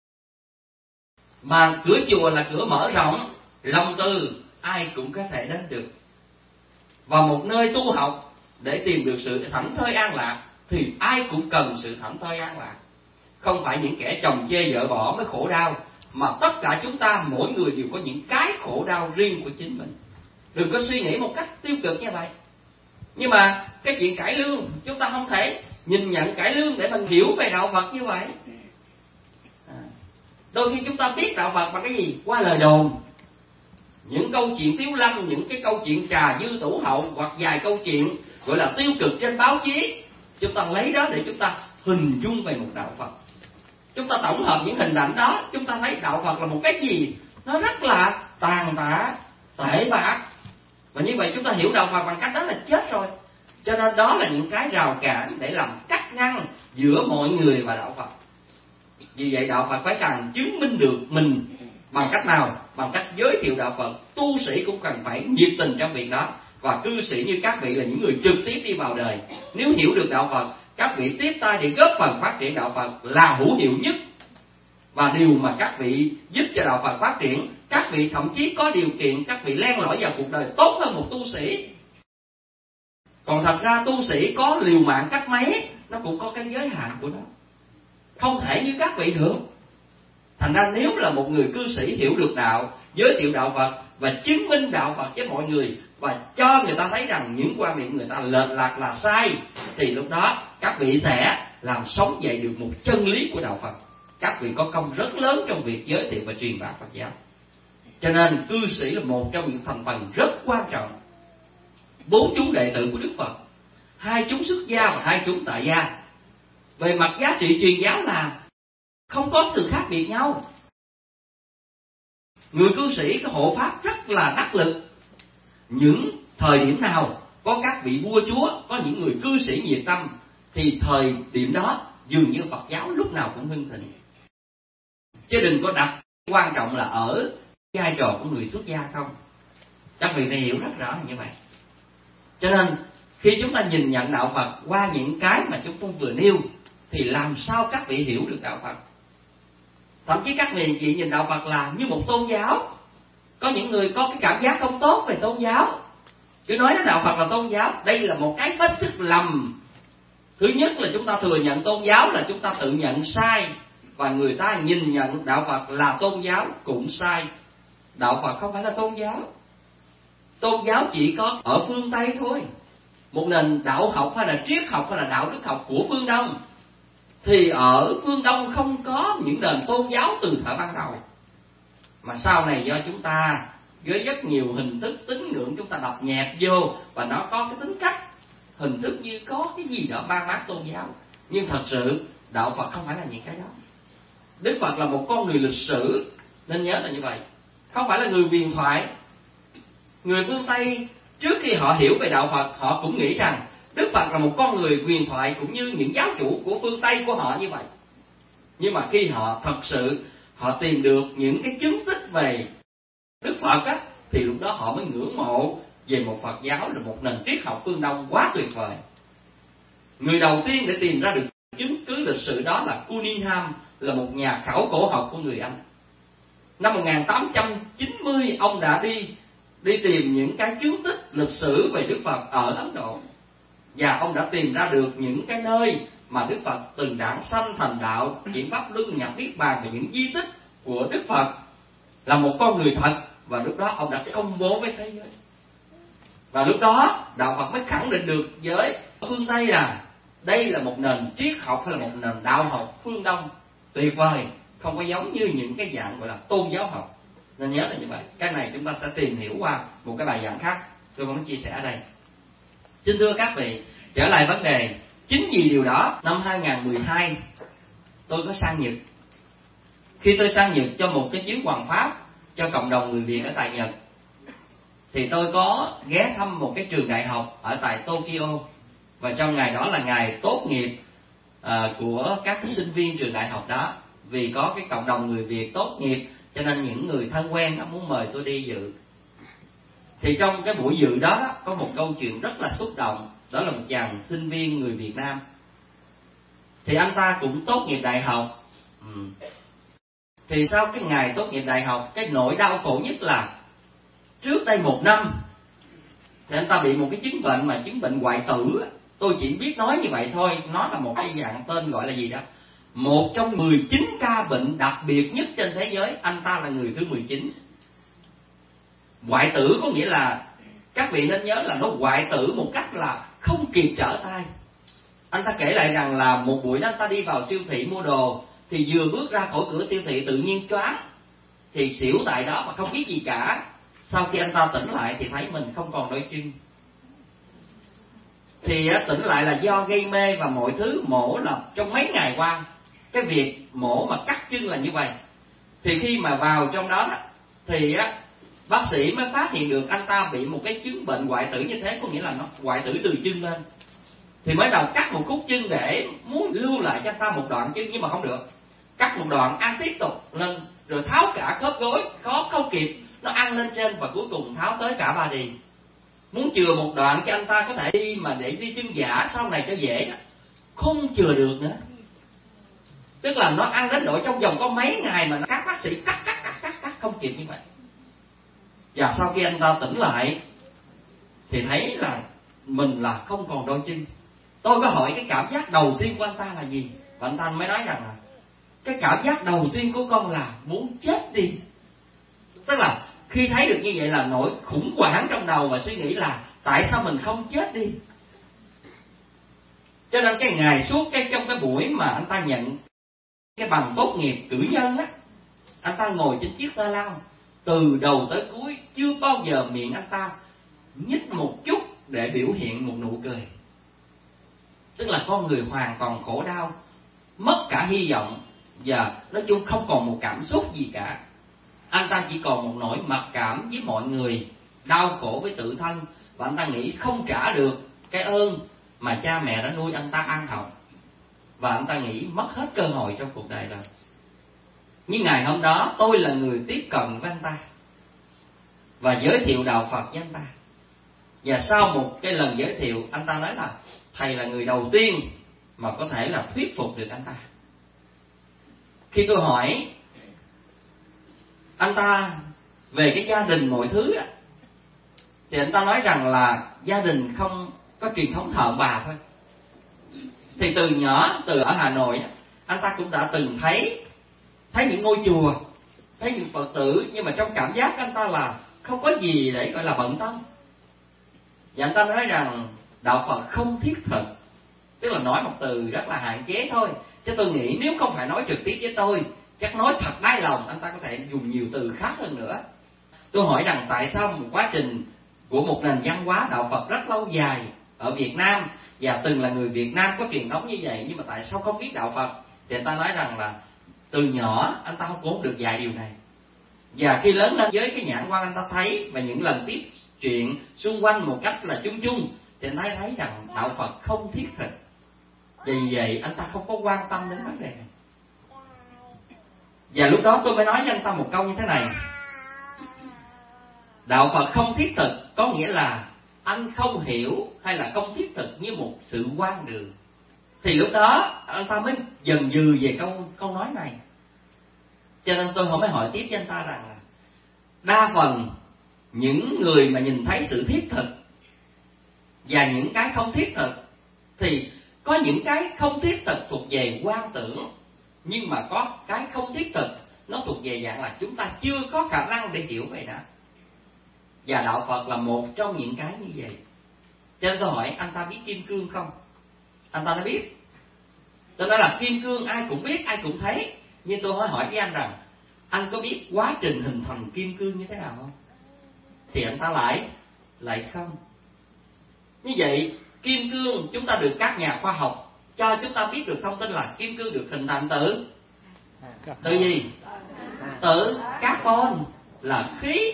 mà cửa chùa là cửa mở rộng, lòng từ ai cũng có thể đến được. Và một nơi tu học để tìm được sự thảnh thơi an lạc thì ai cũng cần sự thảnh thơi an lạc. Không phải những kẻ chồng chê vợ bỏ mới khổ đau, mà tất cả chúng ta mỗi người đều có những cái khổ đau riêng của chính mình. Đừng có suy nghĩ một cách tiêu cực như vậy. Nhưng mà cái chuyện cải lương, chúng ta không thể nhìn nhận cải lương để mình hiểu về đạo Phật như vậy. À, đôi khi chúng ta biết đạo Phật bằng cái gì? Qua lời đồn, những câu chuyện tiếu lâm, những cái câu chuyện trà dư tủ hậu, hoặc vài câu chuyện gọi là tiêu cực trên báo chí. Chúng ta lấy đó để chúng ta hình dung về một đạo Phật. Chúng ta tổng hợp những hình ảnh đó, chúng ta thấy đạo Phật là một cái gì nó rất là tàn tạ, tệ bạc. Và như vậy chúng ta hiểu đạo Phật bằng cách đó là chết rồi. Cho nên đó là những cái rào cản để làm cắt ngăn giữa mọi người và đạo Phật. Vì vậy đạo Phật phải cần chứng minh được mình bằng cách nào? Bằng cách giới thiệu đạo Phật. Tu sĩ cũng cần phải nhiệt tình trong việc đó. Và cư sĩ như các vị là những người trực tiếp đi vào đời. Nếu hiểu được đạo Phật, các vị tiếp tay để góp phần phát triển đạo Phật là hữu hiệu nhất. Và điều mà các vị giúp cho đạo Phật phát triển, các vị thậm chí có điều kiện các vị len lỏi vào cuộc đời tốt hơn một tu sĩ. Còn thật ra tu sĩ có liều mạng cách mấy, nó cũng có cái giới hạn của nó, không thể như các vị được. Thành ra nếu là một người cư sĩ hiểu được đạo, giới thiệu đạo Phật và chứng minh đạo Phật với mọi người, và cho người ta thấy rằng những quan niệm người ta lệch lạc là sai, thì lúc đó các vị sẽ làm sống dậy được một chân lý của đạo Phật. Các vị có công rất lớn trong việc giới thiệu và truyền bá Phật giáo. Cho nên cư sĩ là một trong những thành phần rất quan trọng. Bốn chúng đệ tử của Đức Phật, hai chúng xuất gia và hai chúng tại gia, về mặt giá trị truyền giáo là không có sự khác biệt nhau. Người cư sĩ có hộ pháp rất là đắc lực. Những thời điểm nào có các vị vua chúa, có những người cư sĩ nhiệt tâm, thì thời điểm đó dường như Phật giáo lúc nào cũng hưng thịnh. Chứ đừng có đặt quan trọng là ở vai trò của người xuất gia không. Các vị phải hiểu rất rõ là như vậy. Cho nên khi chúng ta nhìn nhận đạo Phật qua những cái mà chúng tôi vừa nêu, thì làm sao các vị hiểu được đạo Phật? Thậm chí các vị chỉ nhìn đạo Phật là như một tôn giáo. Có những người có cái cảm giác không tốt về tôn giáo, chứ nói đến đạo Phật là tôn giáo. Đây là một cái hết sức lầm. Thứ nhất là chúng ta thừa nhận tôn giáo là chúng ta tự nhận sai, và người ta nhìn nhận đạo Phật là tôn giáo cũng sai. Đạo Phật không phải là tôn giáo. Tôn giáo chỉ có ở phương Tây thôi. Một nền đạo học hay là triết học hay là đạo đức học của phương Đông, thì ở phương Đông không có những nền tôn giáo từ thời ban đầu. Mà sau này do chúng ta với rất nhiều hình thức tín ngưỡng chúng ta đập nhạc vô, và nó có cái tính cách hình thức như có cái gì đó ban bác tôn giáo. Nhưng thật sự đạo Phật không phải là những cái đó. Đức Phật là một con người lịch sử, nên nhớ là như vậy. Không phải là người huyền thoại. Người phương Tây trước khi họ hiểu về đạo Phật, họ cũng nghĩ rằng Đức Phật là một con người huyền thoại cũng như những giáo chủ của phương Tây của họ như vậy. Nhưng mà khi họ thật sự họ tìm được những cái chứng tích về Đức Phật á, thì lúc đó họ mới ngưỡng mộ về một Phật giáo là một nền triết học phương Đông quá tuyệt vời. Người đầu tiên để tìm ra được chứng cứ lịch sử đó là Cunningham, là một nhà khảo cổ học của người Anh. Năm một nghìn tám trăm chín mươi, ông đã đi đi tìm những cái chứng tích lịch sử về Đức Phật ở Ấn Độ, và ông đã tìm ra được những cái nơi mà Đức Phật từng đản sanh thành đạo, chuyển pháp luân nhập niết bàn, về những di tích của Đức Phật là một con người thật. Và lúc đó ông đã công bố với thế giới, và lúc đó đạo Phật mới khẳng định được với phương Tây là đây là một nền triết học hay là một nền đạo học phương Đông tuyệt vời, không có giống như những cái dạng gọi là tôn giáo học. Nên nhớ là như vậy. Cái này chúng ta sẽ tìm hiểu qua một cái bài giảng khác, tôi muốn chia sẻ ở đây. Xin thưa các vị, trở lại vấn đề, chính vì điều đó năm hai nghìn mười hai tôi có sang Nhật. Khi tôi sang Nhật cho một cái chuyến hoằng pháp cho cộng đồng người Việt ở tại Nhật, thì tôi có ghé thăm một cái trường đại học ở tại Tokyo, và trong ngày đó là ngày tốt nghiệp à, của các cái sinh viên trường đại học đó. Vì có cái cộng đồng người Việt tốt nghiệp, cho nên những người thân quen nó muốn mời tôi đi dự. Thì trong cái buổi dự đó, đó có một câu chuyện rất là xúc động. Đó là một chàng sinh viên người Việt Nam. Thì anh ta cũng tốt nghiệp đại học. ừ. Thì sau cái ngày tốt nghiệp đại học, cái nỗi đau khổ nhất là trước đây một năm thì anh ta bị một cái chứng bệnh mà chứng bệnh hoại tử. Tôi chỉ biết nói như vậy thôi. Nó là một cái dạng tên gọi là gì đó, một trong mười chín ca bệnh đặc biệt nhất trên thế giới. Anh ta là người thứ mười chín. Hoại tử có nghĩa là, các vị nên nhớ là nó hoại tử một cách là không kịp trở tay. Anh ta kể lại rằng là một buổi đó anh ta đi vào siêu thị mua đồ, thì vừa bước ra khỏi cửa siêu thị tự nhiên choáng, thì xỉu tại đó mà không biết gì cả. Sau khi anh ta tỉnh lại thì thấy mình không còn đôi chân. Thì tỉnh lại là do gây mê và mọi thứ mổ là trong mấy ngày qua. Cái việc mổ mà cắt chân là như vậy. Thì khi mà vào trong đó thì bác sĩ mới phát hiện được anh ta bị một cái chứng bệnh hoại tử như thế, có nghĩa là nó hoại tử từ chân lên. Thì mới đầu cắt một khúc chân để muốn lưu lại cho anh ta một đoạn chân, nhưng mà không được. Cắt một đoạn ăn tiếp tục lên, rồi tháo cả khớp gối, khó không kịp, nó ăn lên trên, và cuối cùng tháo tới cả ba đì. Muốn chừa một đoạn cho anh ta có thể đi mà để đi chân giả sau này cho dễ, không chừa được nữa. Tức là nó ăn đến nỗi trong vòng có mấy ngày mà các bác sĩ cắt cắt cắt cắt cắt không kịp như vậy. Và sau khi anh ta tỉnh lại thì thấy là mình là không còn đôi chân. Tôi có hỏi cái cảm giác đầu tiên của anh ta là gì, và anh ta mới nói rằng là cái cảm giác đầu tiên của con là muốn chết đi. Tức là khi thấy được như vậy là nỗi khủng hoảng trong đầu, và suy nghĩ là tại sao mình không chết đi. Cho nên cái ngày suốt cái trong cái buổi mà anh ta nhận cái bằng tốt nghiệp cử nhân á, anh ta ngồi trên chiếc xe lao, từ đầu tới cuối chưa bao giờ miệng anh ta nhích một chút để biểu hiện một nụ cười. Tức là con người hoàn toàn khổ đau, mất cả hy vọng, và nói chung không còn một cảm xúc gì cả. Anh ta chỉ còn một nỗi mặc cảm với mọi người, đau khổ với tự thân, và anh ta nghĩ không trả được cái ơn mà cha mẹ đã nuôi anh ta ăn học, và anh ta nghĩ mất hết cơ hội trong cuộc đời rồi. Nhưng ngày hôm đó tôi là người tiếp cận với anh ta và giới thiệu đạo Phật với anh ta. Và sau một cái lần giới thiệu, anh ta nói là thầy là người đầu tiên mà có thể là thuyết phục được anh ta. Khi tôi hỏi anh ta về cái gia đình mọi thứ á, thì anh ta nói rằng là gia đình không có truyền thống thờ bà thôi. Thì từ nhỏ, từ ở Hà Nội, anh ta cũng đã từng thấy thấy những ngôi chùa, thấy những Phật tử, nhưng mà trong cảm giác anh ta là không có gì để gọi là bận tâm. Và anh ta nói rằng đạo Phật không thiết thực. Tức là nói một từ rất là hạn chế thôi. Chứ tôi nghĩ nếu không phải nói trực tiếp với tôi, chắc nói thật đáy lòng, anh ta có thể dùng nhiều từ khác hơn nữa. Tôi hỏi rằng tại sao một quá trình của một nền văn hóa đạo Phật rất lâu dài ở Việt Nam, và từng là người Việt Nam có truyền thống như vậy, nhưng mà tại sao không biết đạo Phật? Thì anh ta nói rằng là từ nhỏ anh ta cũng không được dạy điều này. Và khi lớn lên với cái nhãn quan anh ta thấy, và những lần tiếp chuyện xung quanh một cách là chung chung, thì anh ta thấy rằng đạo Phật không thiết thực. Vì vậy anh ta không có quan tâm đến vấn đề này. Và lúc đó tôi mới nói với anh ta một câu như thế này: đạo Phật không thiết thực có nghĩa là anh không hiểu hay là không thiết thực như một sự quan đường. Thì lúc đó anh ta mới dần dừ về câu câu nói này. Cho nên tôi không mới hỏi tiếp với anh ta rằng là đa phần những người mà nhìn thấy sự thiết thực và những cái không thiết thực, thì có những cái không thiết thực thuộc về quan tưởng, nhưng mà có cái không thiết thực nó thuộc về dạng là chúng ta chưa có khả năng để hiểu về nó. Và đạo Phật là một trong những cái như vậy. Cho nên tôi hỏi anh ta biết kim cương không? Anh ta đã biết. Tôi nói là kim cương ai cũng biết, ai cũng thấy. Nhưng tôi hỏi hỏi với anh rằng anh có biết quá trình hình thành kim cương như thế nào không? Thì anh ta lại lại không. Như vậy kim cương chúng ta được các nhà khoa học cho chúng ta biết được thông tin là kim cương được hình thành từ từ gì? Từ carbon là khí.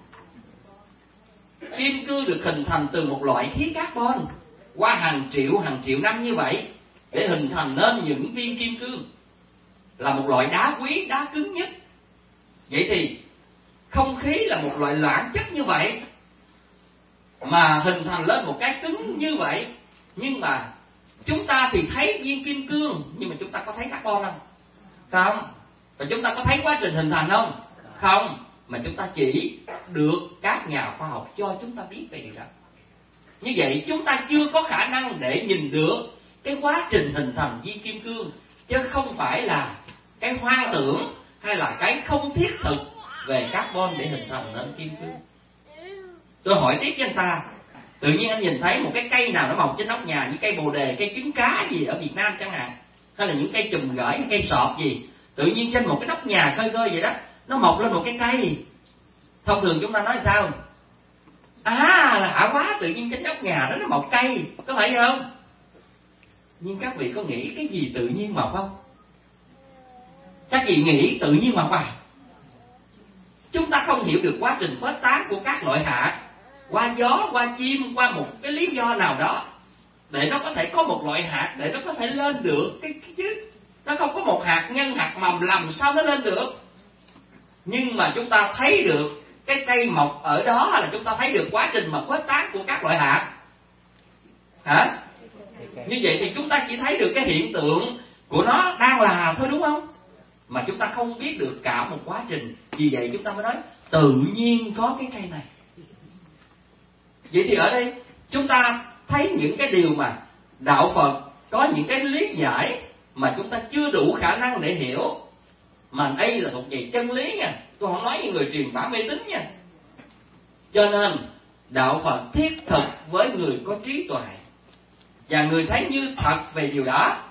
Kim cương được hình thành từ một loại khí carbon qua hàng triệu hàng triệu năm như vậy để hình thành nên những viên kim cương, là một loại đá quý, đá cứng nhất. Vậy thì không khí là một loại loãng chất như vậy mà hình thành lên một cái cứng như vậy. Nhưng mà chúng ta thì thấy viên kim cương, nhưng mà chúng ta có thấy carbon không? Không. Và chúng ta có thấy quá trình hình thành không? Không. Mà chúng ta chỉ được các nhà khoa học cho chúng ta biết về điều đó. Như vậy chúng ta chưa có khả năng để nhìn được cái quá trình hình thành viên kim cương, chứ không phải là cái hoang tưởng hay là cái không thiết thực về carbon để hình thành nên kim cương. Tôi hỏi tiếp với anh ta, tự nhiên anh nhìn thấy một cái cây nào nó mọc trên nóc nhà, như cây bồ đề, cây trứng cá gì ở Việt Nam chẳng hạn, hay là những cây chùm gỏi, cây sọt gì, tự nhiên trên một cái nóc nhà khơi khơi vậy đó, nó mọc lên một cái cây. Thông thường chúng ta nói sao? À, là lạ quá, tự nhiên trên nóc nhà đó nó mọc cây, có phải không? Nhưng các vị có nghĩ cái gì tự nhiên mọc không? Các vị nghĩ tự nhiên mọc à? Chúng ta không hiểu được quá trình phát tán của các loại hạt qua gió, qua chim, qua một cái lý do nào đó để nó có thể có một loại hạt để nó có thể lên được cái, cái chứ. Nó không có một hạt nhân, hạt mầm làm sao nó lên được. Nhưng mà chúng ta thấy được cái cây mọc ở đó, hay là chúng ta thấy được quá trình mà phát tán của các loại hạt? Hả? Như vậy thì chúng ta chỉ thấy được cái hiện tượng của nó đang là thôi, đúng không? Mà chúng ta không biết được cả một quá trình. Vì vậy chúng ta mới nói tự nhiên có cái cây này. Vậy thì ở đây chúng ta thấy những cái điều mà đạo Phật có những cái lý giải mà chúng ta chưa đủ khả năng để hiểu. Mà đây là thuộc về chân lý nha. Tôi không nói như người truyền bá mê tín nha. Cho nên đạo Phật thiết thực với người có trí tuệ và người thấy như thật về điều đó.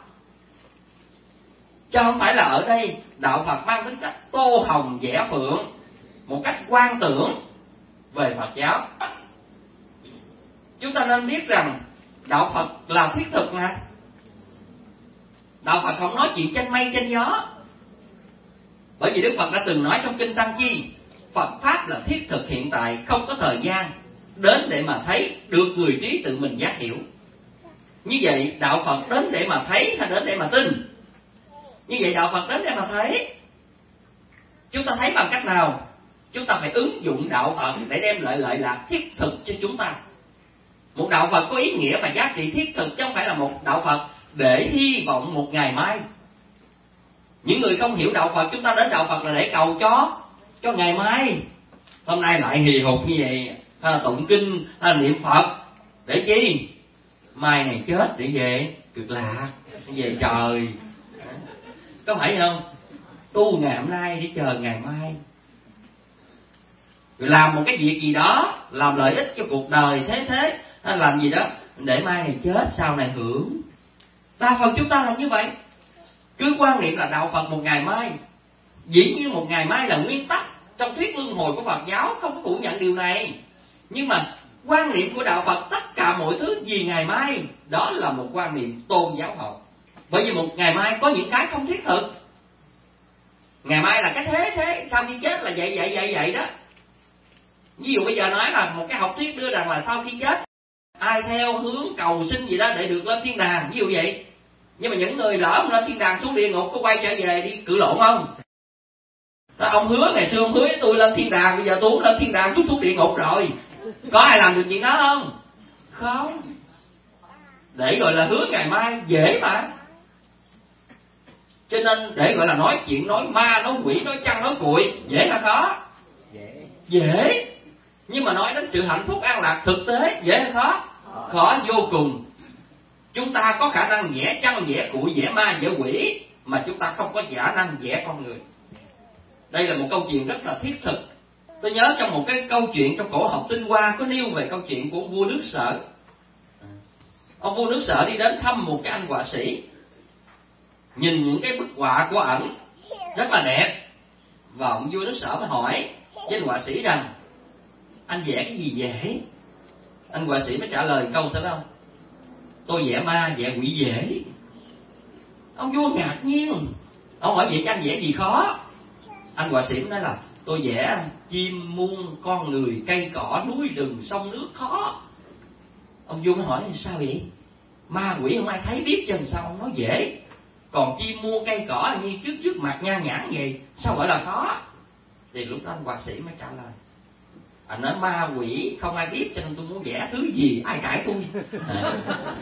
Chứ không phải là ở đây đạo Phật mang tính cách tô hồng vẽ phượng, một cách quan tưởng về Phật giáo. Chúng ta nên biết rằng đạo Phật là thiết thực mà. Đạo Phật không nói chuyện trên mây trên gió. Bởi vì Đức Phật đã từng nói trong Kinh Tăng Chi, Phật Pháp là thiết thực hiện tại, không có thời gian đến để mà thấy, được người trí tự mình giác hiểu. Như vậy đạo Phật đến để mà thấy hay đến để mà tin? Như vậy đạo Phật đến để mà thấy. Chúng ta thấy bằng cách nào? Chúng ta phải ứng dụng đạo Phật để đem lại lợi lạc thiết thực cho chúng ta. Một đạo Phật có ý nghĩa và giá trị thiết thực, chứ không phải là một đạo Phật để hy vọng một ngày mai. Những người không hiểu đạo Phật, chúng ta đến đạo Phật là để cầu cho cho ngày mai. Hôm nay lại hì hục như vậy, hay là tụng kinh, hay là niệm Phật, để chi? Mai này chết để về cực lạc, để về trời. Có phải không? Tu ngày hôm nay để chờ ngày mai. Rồi làm một cái việc gì đó, làm lợi ích cho cuộc đời thế thế, hay làm gì đó để mai này chết sau này hưởng. Đa phần chúng ta là như vậy. Cứ quan niệm là đạo Phật một ngày mai. Dĩ nhiên một ngày mai là nguyên tắc trong thuyết luân hồi của Phật giáo, không có phủ nhận điều này. Nhưng mà quan niệm của đạo Phật tất cả mọi thứ vì ngày mai, đó là một quan niệm tôn giáo học. Bởi vì một ngày mai có những cái không thiết thực. Ngày mai là cái thế thế, sau khi chết là vậy vậy vậy vậy đó. Ví dụ bây giờ nói là một cái học thuyết đưa rằng là sau khi chết ai theo hướng cầu sinh gì đó để được lên thiên đàng, ví dụ vậy. Nhưng mà những người lỡ mà lên thiên đàng xuống địa ngục có quay trở về đi cự lộn không? Đó, ông hứa ngày xưa ông hứa với tôi lên thiên đàng, bây giờ tôi muốn lên thiên đàng, tôi xuống địa ngục rồi. Có ai làm được chuyện đó không? Không. Để gọi là hứa ngày mai dễ mà. Cho nên để gọi là nói chuyện, nói ma, nói quỷ, nói chăng, nói cuội dễ hay khó? Dễ. Dễ. Nhưng mà nói đến sự hạnh phúc an lạc thực tế dễ hay khó? Khó vô cùng. Chúng ta có khả năng vẽ chăng, vẽ cuội, vẽ ma, vẽ quỷ, mà chúng ta không có khả năng vẽ con người. Đây là một câu chuyện rất là thiết thực. Tôi nhớ trong một cái câu chuyện trong cổ học Tinh Hoa có nêu về câu chuyện của vua nước Sở. Ông vua nước Sở đi đến thăm một cái anh họa sĩ, nhìn những cái bức họa của ẩn rất là đẹp, và ông vua nước Sở mới hỏi với họa sĩ rằng: anh vẽ cái gì dễ? Anh họa sĩ mới trả lời câu sau đó: tôi vẽ ma, vẽ quỷ dễ. Ông vua ngạc nhiên, ông hỏi vậy chứ anh vẽ gì khó? Anh họa sĩ mới nói là: tôi vẽ chim muôn, con người, cây cỏ, núi rừng, sông nước khó. Ông vua mới hỏi: sao vậy? Ma quỷ không ai thấy biết chứ sao ông nói dễ? Còn chim muôn, cây cỏ là như trước trước mặt nha nhãn vậy, sao gọi là khó? Thì lúc đó anh họa sĩ mới trả lời: anh nói ma quỷ không ai biết cho nên tôi muốn vẽ thứ gì ai cãi tôi. À.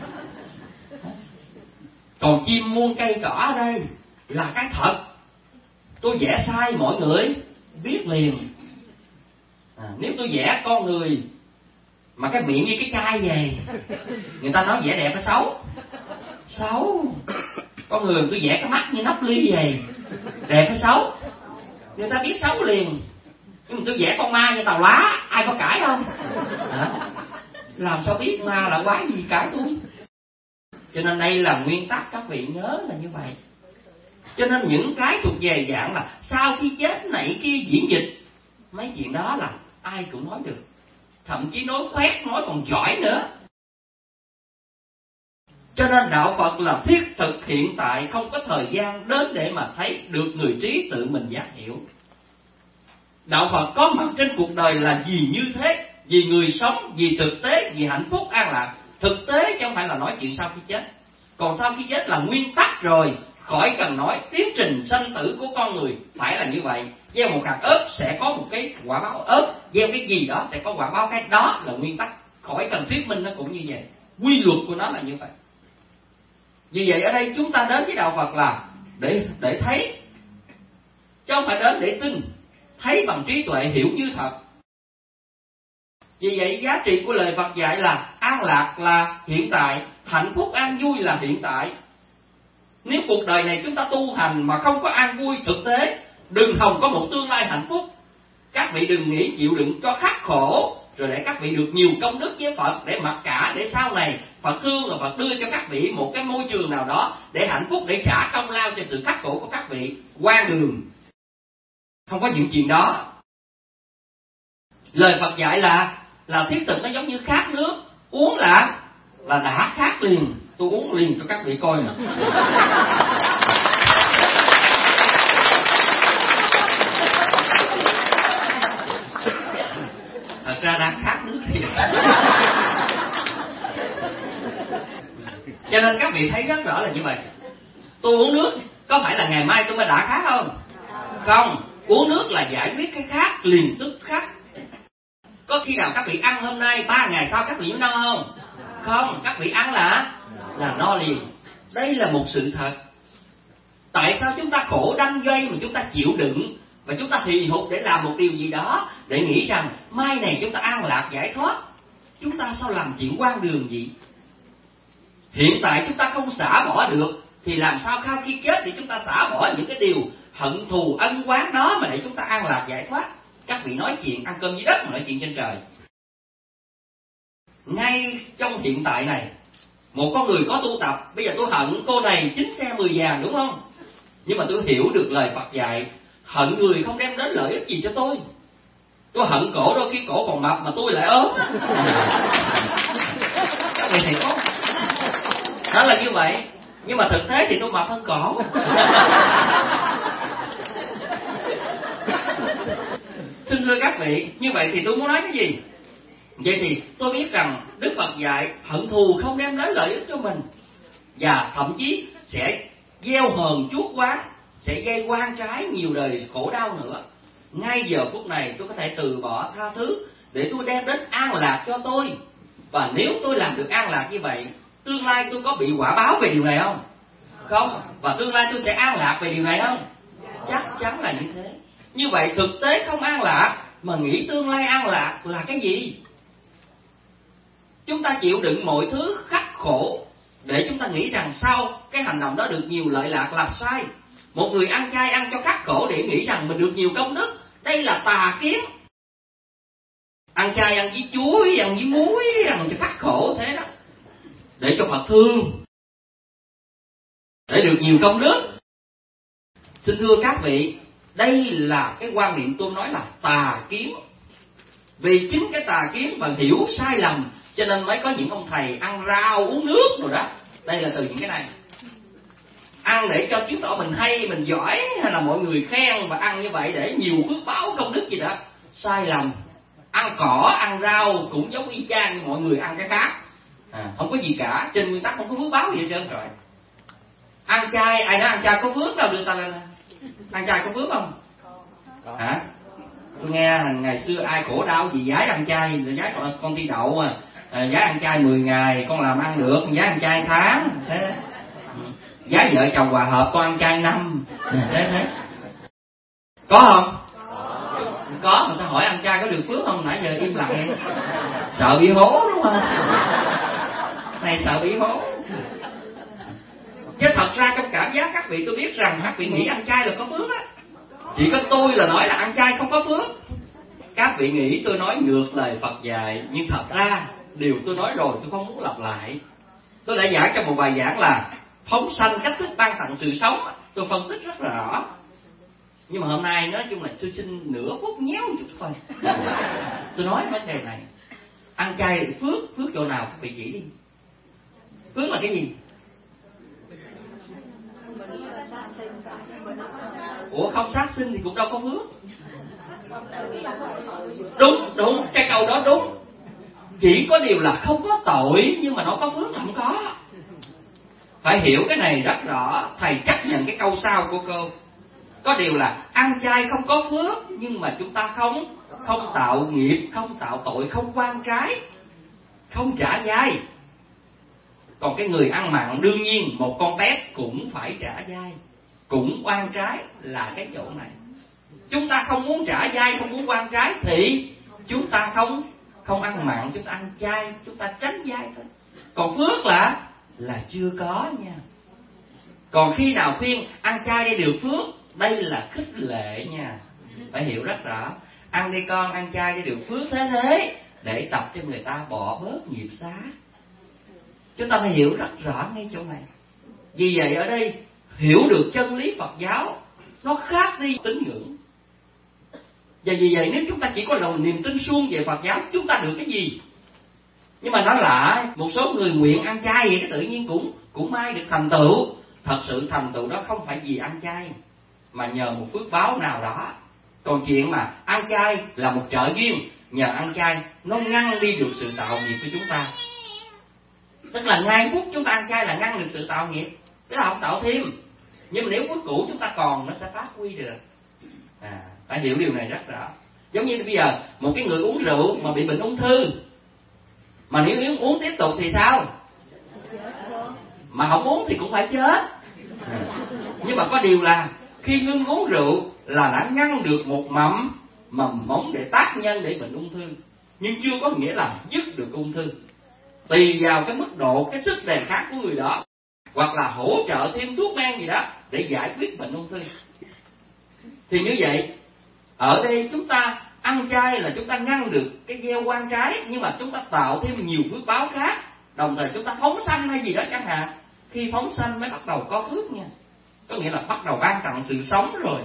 Còn chim muôn, cây cỏ ở đây là cái thật, tôi vẽ sai mọi người biết liền. À, nếu tôi vẽ con người mà cái miệng như cái chai vậy, người ta nói vẽ đẹp hay xấu? Xấu. Con người tôi vẽ cái mắt như nắp ly vậy, đẹp hay xấu? Người ta biết xấu liền. Nhưng mà tôi vẽ con ma như tàu lá, ai có cãi không? À, làm sao biết ma là quái gì cãi tôi? Cho nên đây là nguyên tắc, các vị nhớ là như vậy. Cho nên những cái thuộc về dạng là sau khi chết này kia diễn dịch, mấy chuyện đó là ai cũng nói được, thậm chí nói khoét, nói còn giỏi nữa. Cho nên đạo Phật là thiết thực hiện tại, không có thời gian đến để mà thấy, được người trí tự mình giác hiểu. Đạo Phật có mặt trên cuộc đời là vì như thế, vì người sống, vì thực tế, vì hạnh phúc an lạc. Thực tế chứ không phải là nói chuyện sau khi chết. Còn sau khi chết là nguyên tắc rồi, khỏi cần nói tiến trình sanh tử của con người phải là như vậy. Gieo một hạt ớt sẽ có một cái quả báo ớt, gieo cái gì đó sẽ có quả báo cái đó, là nguyên tắc. Khỏi cần thuyết minh, nó cũng như vậy. Quy luật của nó là như vậy. Vì vậy ở đây chúng ta đến với đạo Phật là để để thấy, chứ không phải đến để tin. Thấy bằng trí tuệ, hiểu như thật. Vì vậy giá trị của lời Phật dạy là an lạc là hiện tại, hạnh phúc an vui là hiện tại. Nếu cuộc đời này chúng ta tu hành mà không có an vui thực tế, đừng hòng có một tương lai hạnh phúc. Các vị đừng nghĩ chịu đựng cho khắc khổ rồi để các vị được nhiều công đức với Phật, để mặc cả, để sau này Phật thương và Phật đưa cho các vị một cái môi trường nào đó để hạnh phúc, để trả công lao cho sự khắc khổ của các vị. Quan đường không có những chuyện đó. Lời Phật dạy là là thiết thực, nó giống như khát nước, uống là là đã khát liền. Tôi uống liền cho các vị coi nè. Thật ra đang khát nước thì cho nên các vị thấy rất rõ là như vậy. Tôi uống nước có phải là ngày mai tôi mới đã khát không? Không. Uống nước là giải quyết cái khát liền tức khắc. Có khi nào các vị ăn hôm nay, ba ngày sau các vị mới no không? Không, các vị ăn là là no liền. Đây là một sự thật. Tại sao chúng ta khổ đanh gây mà chúng ta chịu đựng, và chúng ta hì hục để làm một điều gì đó, để nghĩ rằng mai này chúng ta an lạc giải thoát. Chúng ta sao làm chuyện quan đường vậy? Hiện tại chúng ta không xả bỏ được, thì làm sao sau khi chết thì chúng ta xả bỏ những cái điều hận thù ân oán đó mà để chúng ta an lạc giải thoát? Các vị nói chuyện ăn cơm dưới đất mà nói chuyện trên trời. Ngay trong hiện tại này, một con người có tu tập, bây giờ tôi hận cô này chín xe mười vàng, đúng không? Nhưng mà tôi hiểu được lời Phật dạy, hận người không đem đến lợi ích gì cho tôi. Tôi hận cổ, đôi khi cổ còn mập mà tôi lại ốm. Các vị thấy không? Đó là như vậy. Nhưng mà thực tế thì tôi mập hơn cổ. Xin thưa các vị, như vậy thì tôi muốn nói cái gì? Vậy thì tôi biết rằng Đức Phật dạy hận thù không đem đến lợi ích cho mình, và thậm chí sẽ gieo hờn chuốc quá, sẽ gây oan trái nhiều đời khổ đau nữa. ngay giờ phút này tôi có thể từ bỏ tha thứ để tôi đem đến an lạc cho tôi. Và nếu tôi làm được an lạc như vậy, tương lai tôi có bị quả báo về điều này không? Không. Và tương lai tôi sẽ an lạc về điều này không? Chắc chắn là như thế. Như vậy thực tế không an lạc mà nghĩ tương lai an lạc là cái gì? Chúng ta chịu đựng mọi thứ khắc khổ để chúng ta nghĩ rằng sau cái hành động đó được nhiều lợi lạc là sai. Một người ăn chay ăn cho khắc khổ để nghĩ rằng mình được nhiều công đức, đây là tà kiến. Ăn chay ăn với chuối, ăn với muối, ăn cho khắc khổ thế đó, để cho Phật thương, để được nhiều công đức. Xin thưa các vị, đây là cái quan niệm tôi nói là tà kiến. Vì chính cái tà kiến và hiểu sai lầm cho nên mới có những ông thầy ăn rau uống nước rồi đó. Đây là từ những cái này. Ăn để cho chứng tỏ mình hay, mình giỏi, hay là mọi người khen, và ăn như vậy để nhiều phước báo công đức gì đó. Sai lầm. Ăn cỏ, ăn rau cũng giống y chang như mọi người ăn cái khác. À, không có gì cả, trên nguyên tắc không có phước báo gì hết trơn rồi. Ăn chay, ai nói ăn chay có phước đâu, đưa ta lên. Ăn chay có phước không? Hả? Tôi nghe ngày xưa ai khổ đau gì giái ăn chay, giái con, con đi đậu à, à giái ăn chay mười ngày con làm ăn được, giái ăn chay tháng, thế giái vợ chồng hòa hợp con ăn chay năm, thế thế. Có không? Có, mà sao hỏi ăn chay có được phước không? Nãy giờ im lặng, sợ bị hố đúng không? Này sợ bị hố. Chứ thật ra trong cảm giác các vị tôi biết rằng các vị nghĩ ăn chay là có phước á. Chỉ có tôi là nói là ăn chay không có phước. Các vị nghĩ tôi nói ngược lời Phật dạy, nhưng thật ra điều tôi nói rồi tôi không muốn lặp lại. Tôi đã giảng trong một bài giảng là phóng sanh cách thức ban tặng sự sống, tôi phân tích rất là rõ. Nhưng mà hôm nay nói chung là tôi xin nửa phút nhéo một chút thôi. Tôi nói vấn đề này. Ăn chay phước, phước chỗ nào các vị chỉ đi. Phước là cái gì? Ủa không sát sinh thì cũng đâu có phước. Đúng, đúng, cái câu đó đúng. Chỉ có điều là không có tội, nhưng mà nó có phước là không có. Phải hiểu cái này rất rõ. Thầy chấp nhận cái câu sau của cô. Có điều là ăn chay không có phước, nhưng mà chúng ta không không tạo nghiệp, không tạo tội, không oan trái, không trả dai. Còn cái người ăn mặn đương nhiên một con tét cũng phải trả dai, cũng oan trái là cái chỗ này. Chúng ta không muốn trả dai, không muốn oan trái thì chúng ta không không ăn mặn, chúng ta ăn chay, chúng ta tránh dai thôi. Còn phước là là chưa có nha. Còn khi nào khuyên ăn chay để được phước, đây là khích lệ nha. Phải hiểu rất rõ. Ăn đi con, ăn chay để được phước thế thế, để tập cho người ta bỏ bớt nghiệp xá. Chúng ta phải hiểu rất rõ ngay chỗ này. Vì vậy ở đây hiểu được chân lý Phật giáo nó khác đi tín ngưỡng. Và vì vậy nếu chúng ta chỉ có lòng niềm tin suông về Phật giáo, chúng ta được cái gì? Nhưng mà nó lại một số người nguyện ăn chay vậy, cái tự nhiên cũng cũng may được thành tựu. Thật sự thành tựu đó không phải vì ăn chay, mà nhờ một phước báo nào đó. Còn chuyện mà ăn chay là một trợ duyên, nhờ ăn chay nó ngăn đi được sự tạo nghiệp của chúng ta. Tức là ngay phút chúng ta ăn chay là ngăn được sự tạo nghiệp, tức là không tạo thêm. Nhưng mà nếu phước cũ chúng ta còn, nó sẽ phát huy được. À, phải hiểu điều này rất rõ. Giống như bây giờ một cái người uống rượu mà bị bệnh ung thư, mà nếu nếu uống tiếp tục thì sao? Mà không uống thì cũng phải chết. À, nhưng mà có điều là khi ngưng uống rượu là đã ngăn được một mầm mầm mống để tác nhân để bệnh ung thư, nhưng chưa có nghĩa là dứt được ung thư. Tùy vào cái mức độ, cái sức đề kháng của người đó, hoặc là hỗ trợ thêm thuốc men gì đó để giải quyết bệnh ung thư. Thì như vậy, ở đây chúng ta ăn chay là chúng ta ngăn được cái gieo oan trái, nhưng mà chúng ta tạo thêm nhiều phước báo khác. Đồng thời chúng ta phóng sanh hay gì đó chẳng hạn. Khi phóng sanh mới bắt đầu có phước nha. Có nghĩa là bắt đầu ban tặng sự sống rồi.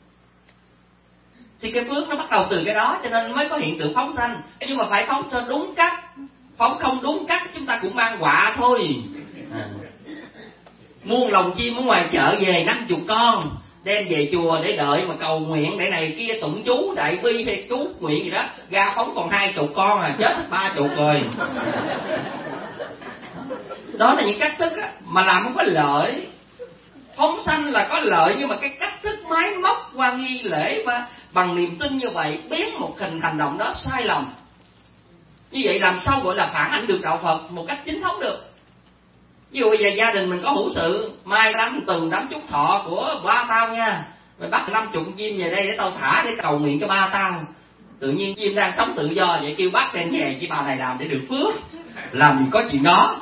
Thì cái phước nó bắt đầu từ cái đó, cho nên mới có hiện tượng phóng sanh. Nhưng mà phải phóng cho đúng cách. Phóng không đúng cách chúng ta cũng mang họa thôi. À. Muôn lòng chim ở ngoài chợ về năm chục con, đem về chùa để đợi mà cầu nguyện, để này kia tụng chú đại bi hay chú nguyện gì đó, ra phóng còn hai chục con à, chết ba chục rồi. Đó là những cách thức á, mà làm không có lợi. Phóng sanh là có lợi, nhưng mà cái cách thức máy móc qua nghi lễ và bằng niềm tin như vậy biến một hình hành động đó sai lầm. Như vậy làm sao gọi là phản ánh được đạo Phật một cách chính thống được? Ví dụ bây giờ gia đình mình có hữu sự, mai đám từng đám chúc thọ của ba tao nha, mày bắt năm chục chim về đây để tao thả để cầu nguyện cho ba tao. Tự nhiên chim đang sống tự do vậy kêu bắt đem về chỉ bà này làm để được phước, làm gì có chuyện đó.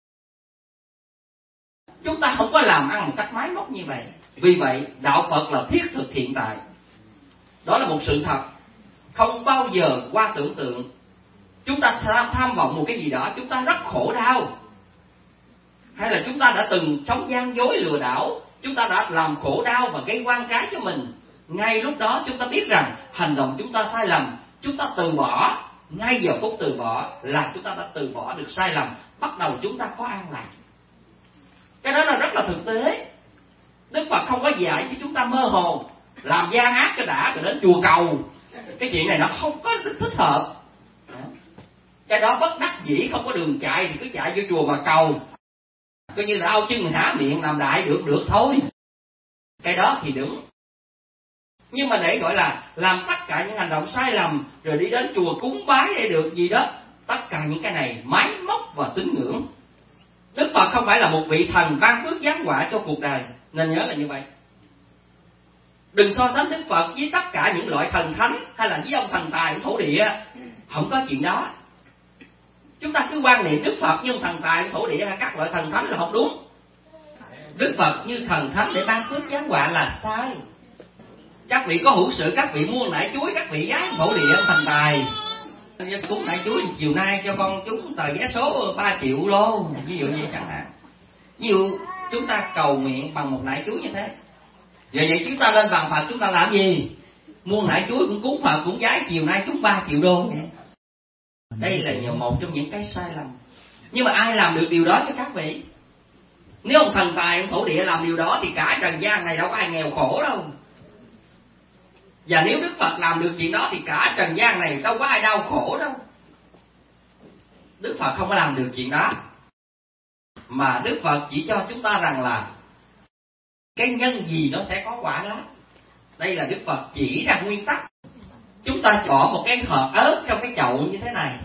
Chúng ta không có làm ăn một cách máy móc như vậy. Vì vậy đạo Phật là thiết thực hiện tại. Đó là một sự thật, không bao giờ qua tưởng tượng. Chúng ta tham vọng một cái gì đó, chúng ta rất khổ đau. Hay là chúng ta đã từng sống gian dối lừa đảo, chúng ta đã làm khổ đau và gây oan trái cho mình. Ngay lúc đó chúng ta biết rằng hành động chúng ta sai lầm, chúng ta từ bỏ. Ngay giờ phút từ bỏ là chúng ta đã từ bỏ được sai lầm, bắt đầu chúng ta có an lạc. Cái đó là rất là thực tế. Đức Phật không có dạy cho chúng ta mơ hồ làm gian ác cho đã rồi đến chùa cầu. Cái chuyện này nó không có thích hợp. Cái đó bất đắc dĩ, không có đường chạy thì cứ chạy vô chùa mà cầu, coi như là ao chân há miệng làm đại được được thôi. Cái đó thì đúng. Nhưng mà để gọi là làm tất cả những hành động sai lầm rồi đi đến chùa cúng bái để được gì đó, tất cả những cái này máy móc và tín ngưỡng. Đức Phật không phải là một vị thần ban phước giáng họa cho cuộc đời, nên nhớ là như vậy. Đừng so sánh Đức Phật với tất cả những loại thần thánh hay là với ông thần tài của thổ địa, không có chuyện đó. Chúng ta cứ quan niệm Đức Phật như thần tài thổ địa hay các loại thần thánh là không đúng. Đức Phật như thần thánh để ban phước giáng họa là sai. Các vị có hữu sự, các vị mua nải chuối, các vị giái thổ địa ông thần tài. Cúng nải chuối chiều nay cho con trúng tờ vé số ba triệu đô, ví dụ như chẳng hạn. Ví dụ chúng ta cầu nguyện bằng một nải chuối như thế. Giờ vậy chúng ta lên bàn Phật chúng ta làm gì? Mua nải chuối cũng cúng Phật cũng giái chiều nay trúng ba triệu đô vậy. Đây là nhiều một trong những cái sai lầm. Nhưng mà ai làm được điều đó cho các vị? Nếu ông thần tài, ông thổ địa làm điều đó thì cả trần gian này đâu có ai nghèo khổ đâu. Và nếu Đức Phật làm được chuyện đó thì cả trần gian này đâu có ai đau khổ đâu. Đức Phật không có làm được chuyện đó. Mà Đức Phật chỉ cho chúng ta rằng là cái nhân gì nó sẽ có quả đó. Đây là Đức Phật chỉ ra nguyên tắc. Chúng ta bỏ một cái hộp ớt trong cái chậu như thế này,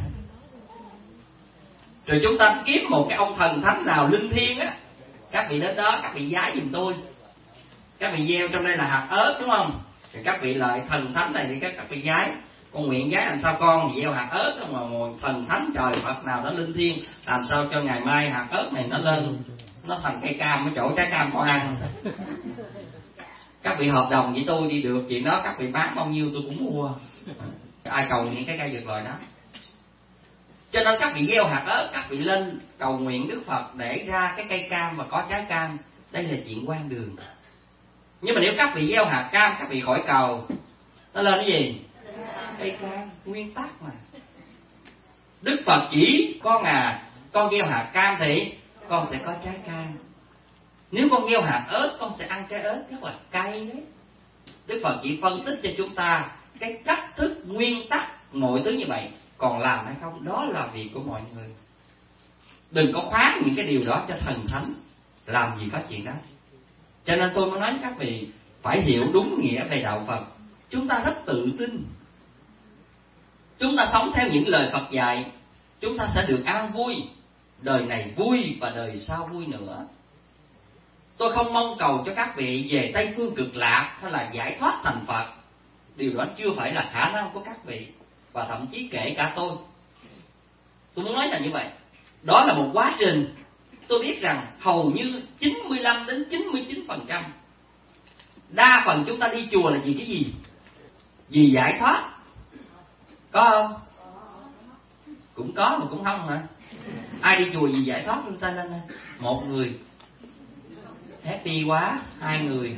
rồi chúng ta kiếm một cái ông thần thánh nào linh thiêng á, các vị đến đó các vị giái giùm tôi. Các vị gieo trong đây là hạt ớt đúng không? Thì các vị lại thần thánh này thì các, các vị giái. Con nguyện giái làm sao con thì gieo hạt ớt mà một thần thánh trời Phật nào đó linh thiêng, làm sao cho ngày mai hạt ớt này nó lên, nó thành cây cam ở chỗ trái cam con ăn. Các vị hợp đồng với tôi đi được chuyện đó, các vị bán bao nhiêu tôi cũng mua. Ai cầu nguyện cái cây dược lời đó. Cho nên các vị gieo hạt ớt, các vị lên cầu nguyện Đức Phật để ra cái cây cam và có trái cam. Đây là chuyện quan đường. Nhưng mà nếu các vị gieo hạt cam, các vị khỏi cầu, nó lên cái gì? Cây cam, nguyên tắc mà. Đức Phật chỉ con à, con gieo hạt cam thì con sẽ có trái cam. Nếu con gieo hạt ớt, con sẽ ăn trái ớt rất là cay đấy. Đức Phật chỉ phân tích cho chúng ta cái cách thức, nguyên tắc, mọi thứ như vậy. Còn làm hay không, đó là việc của mọi người. Đừng có khoán những cái điều đó cho thần thánh. Làm gì có chuyện đó. Cho nên tôi mới nói với các vị, phải hiểu đúng nghĩa về đạo Phật. Chúng ta rất tự tin. Chúng ta sống theo những lời Phật dạy, chúng ta sẽ được an vui. Đời này vui và đời sau vui nữa. Tôi không mong cầu cho các vị về Tây Phương Cực Lạc hay là giải thoát thành Phật. Điều đó chưa phải là khả năng của các vị. Và thậm chí kể cả tôi. Tôi muốn nói là như vậy. Đó là một quá trình. Tôi biết rằng hầu như chín mươi lăm đến chín mươi chín phần trăm đa phần chúng ta đi chùa là vì cái gì? Vì giải thoát. Có không? Cũng có mà cũng không hả? Ai đi chùa vì giải thoát chúng ta lên đây? Một người. Happy quá. Hai người.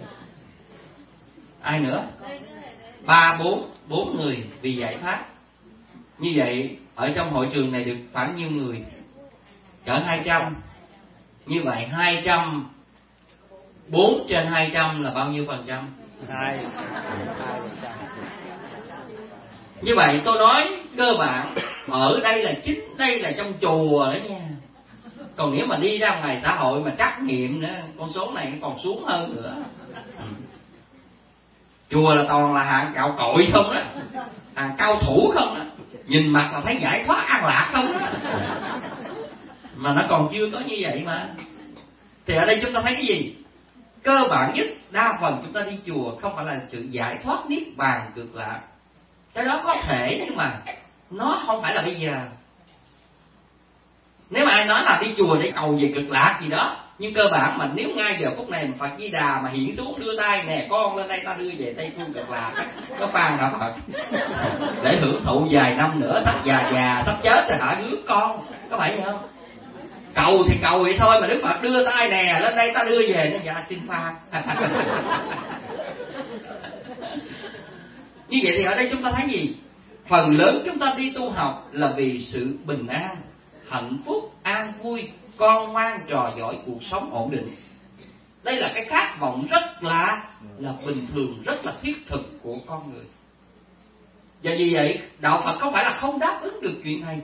Ai nữa? Ba, bốn, bốn người vì giải thoát. Như vậy ở trong hội trường này được khoảng nhiêu người? Cỡ hai trăm. Như vậy hai trăm, bốn trên hai trăm là bao nhiêu phần trăm? Hai. Như vậy tôi nói cơ bản ở đây là chính đây là trong chùa đó nha. Còn nếu mà đi ra ngoài xã hội mà trắc nghiệm nữa, con số này còn xuống hơn nữa. Chùa là toàn là hạng cạo cội không đó, hàng cao thủ không đó, nhìn mặt là thấy giải thoát an lạc không đó, mà nó còn chưa có như vậy mà. Thì ở đây chúng ta thấy cái gì? Cơ bản nhất, đa phần chúng ta đi chùa không phải là sự giải thoát niết bàn cực lạc. Cái đó có thể nhưng mà nó không phải là bây giờ. Nếu mà ai nói là đi chùa để cầu về cực lạc gì đó, nhưng cơ bản mà nếu ngay giờ phút này Phật Di Đà mà hiện xuống đưa tay nè con lên đây ta đưa về Tây Phương cực lạc, có phan hả Phật? Để hưởng thụ vài năm nữa sắp già già sắp chết rồi hả rước con, có phải vậy không? Cầu thì cầu vậy thôi mà Đức Phật đưa tay nè lên đây ta đưa về, nó dạ xin phan. Như vậy thì ở đây chúng ta thấy gì? Phần lớn chúng ta đi tu học là vì sự bình an, hạnh phúc, an vui, con ngoan trò giỏi, cuộc sống ổn định. Đây là cái khát vọng rất là là bình thường, rất là thiết thực của con người. Và vì vậy đạo Phật không phải là không đáp ứng được chuyện này.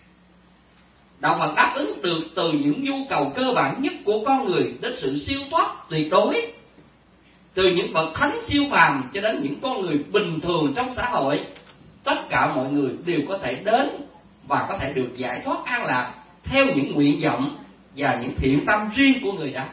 Đạo Phật đáp ứng được từ những nhu cầu cơ bản nhất của con người đến sự siêu thoát tuyệt đối, từ những bậc thánh siêu phàm cho đến những con người bình thường trong xã hội. Tất cả mọi người đều có thể đến và có thể được giải thoát an lạc theo những nguyện vọng và những thiện tâm riêng của người đó.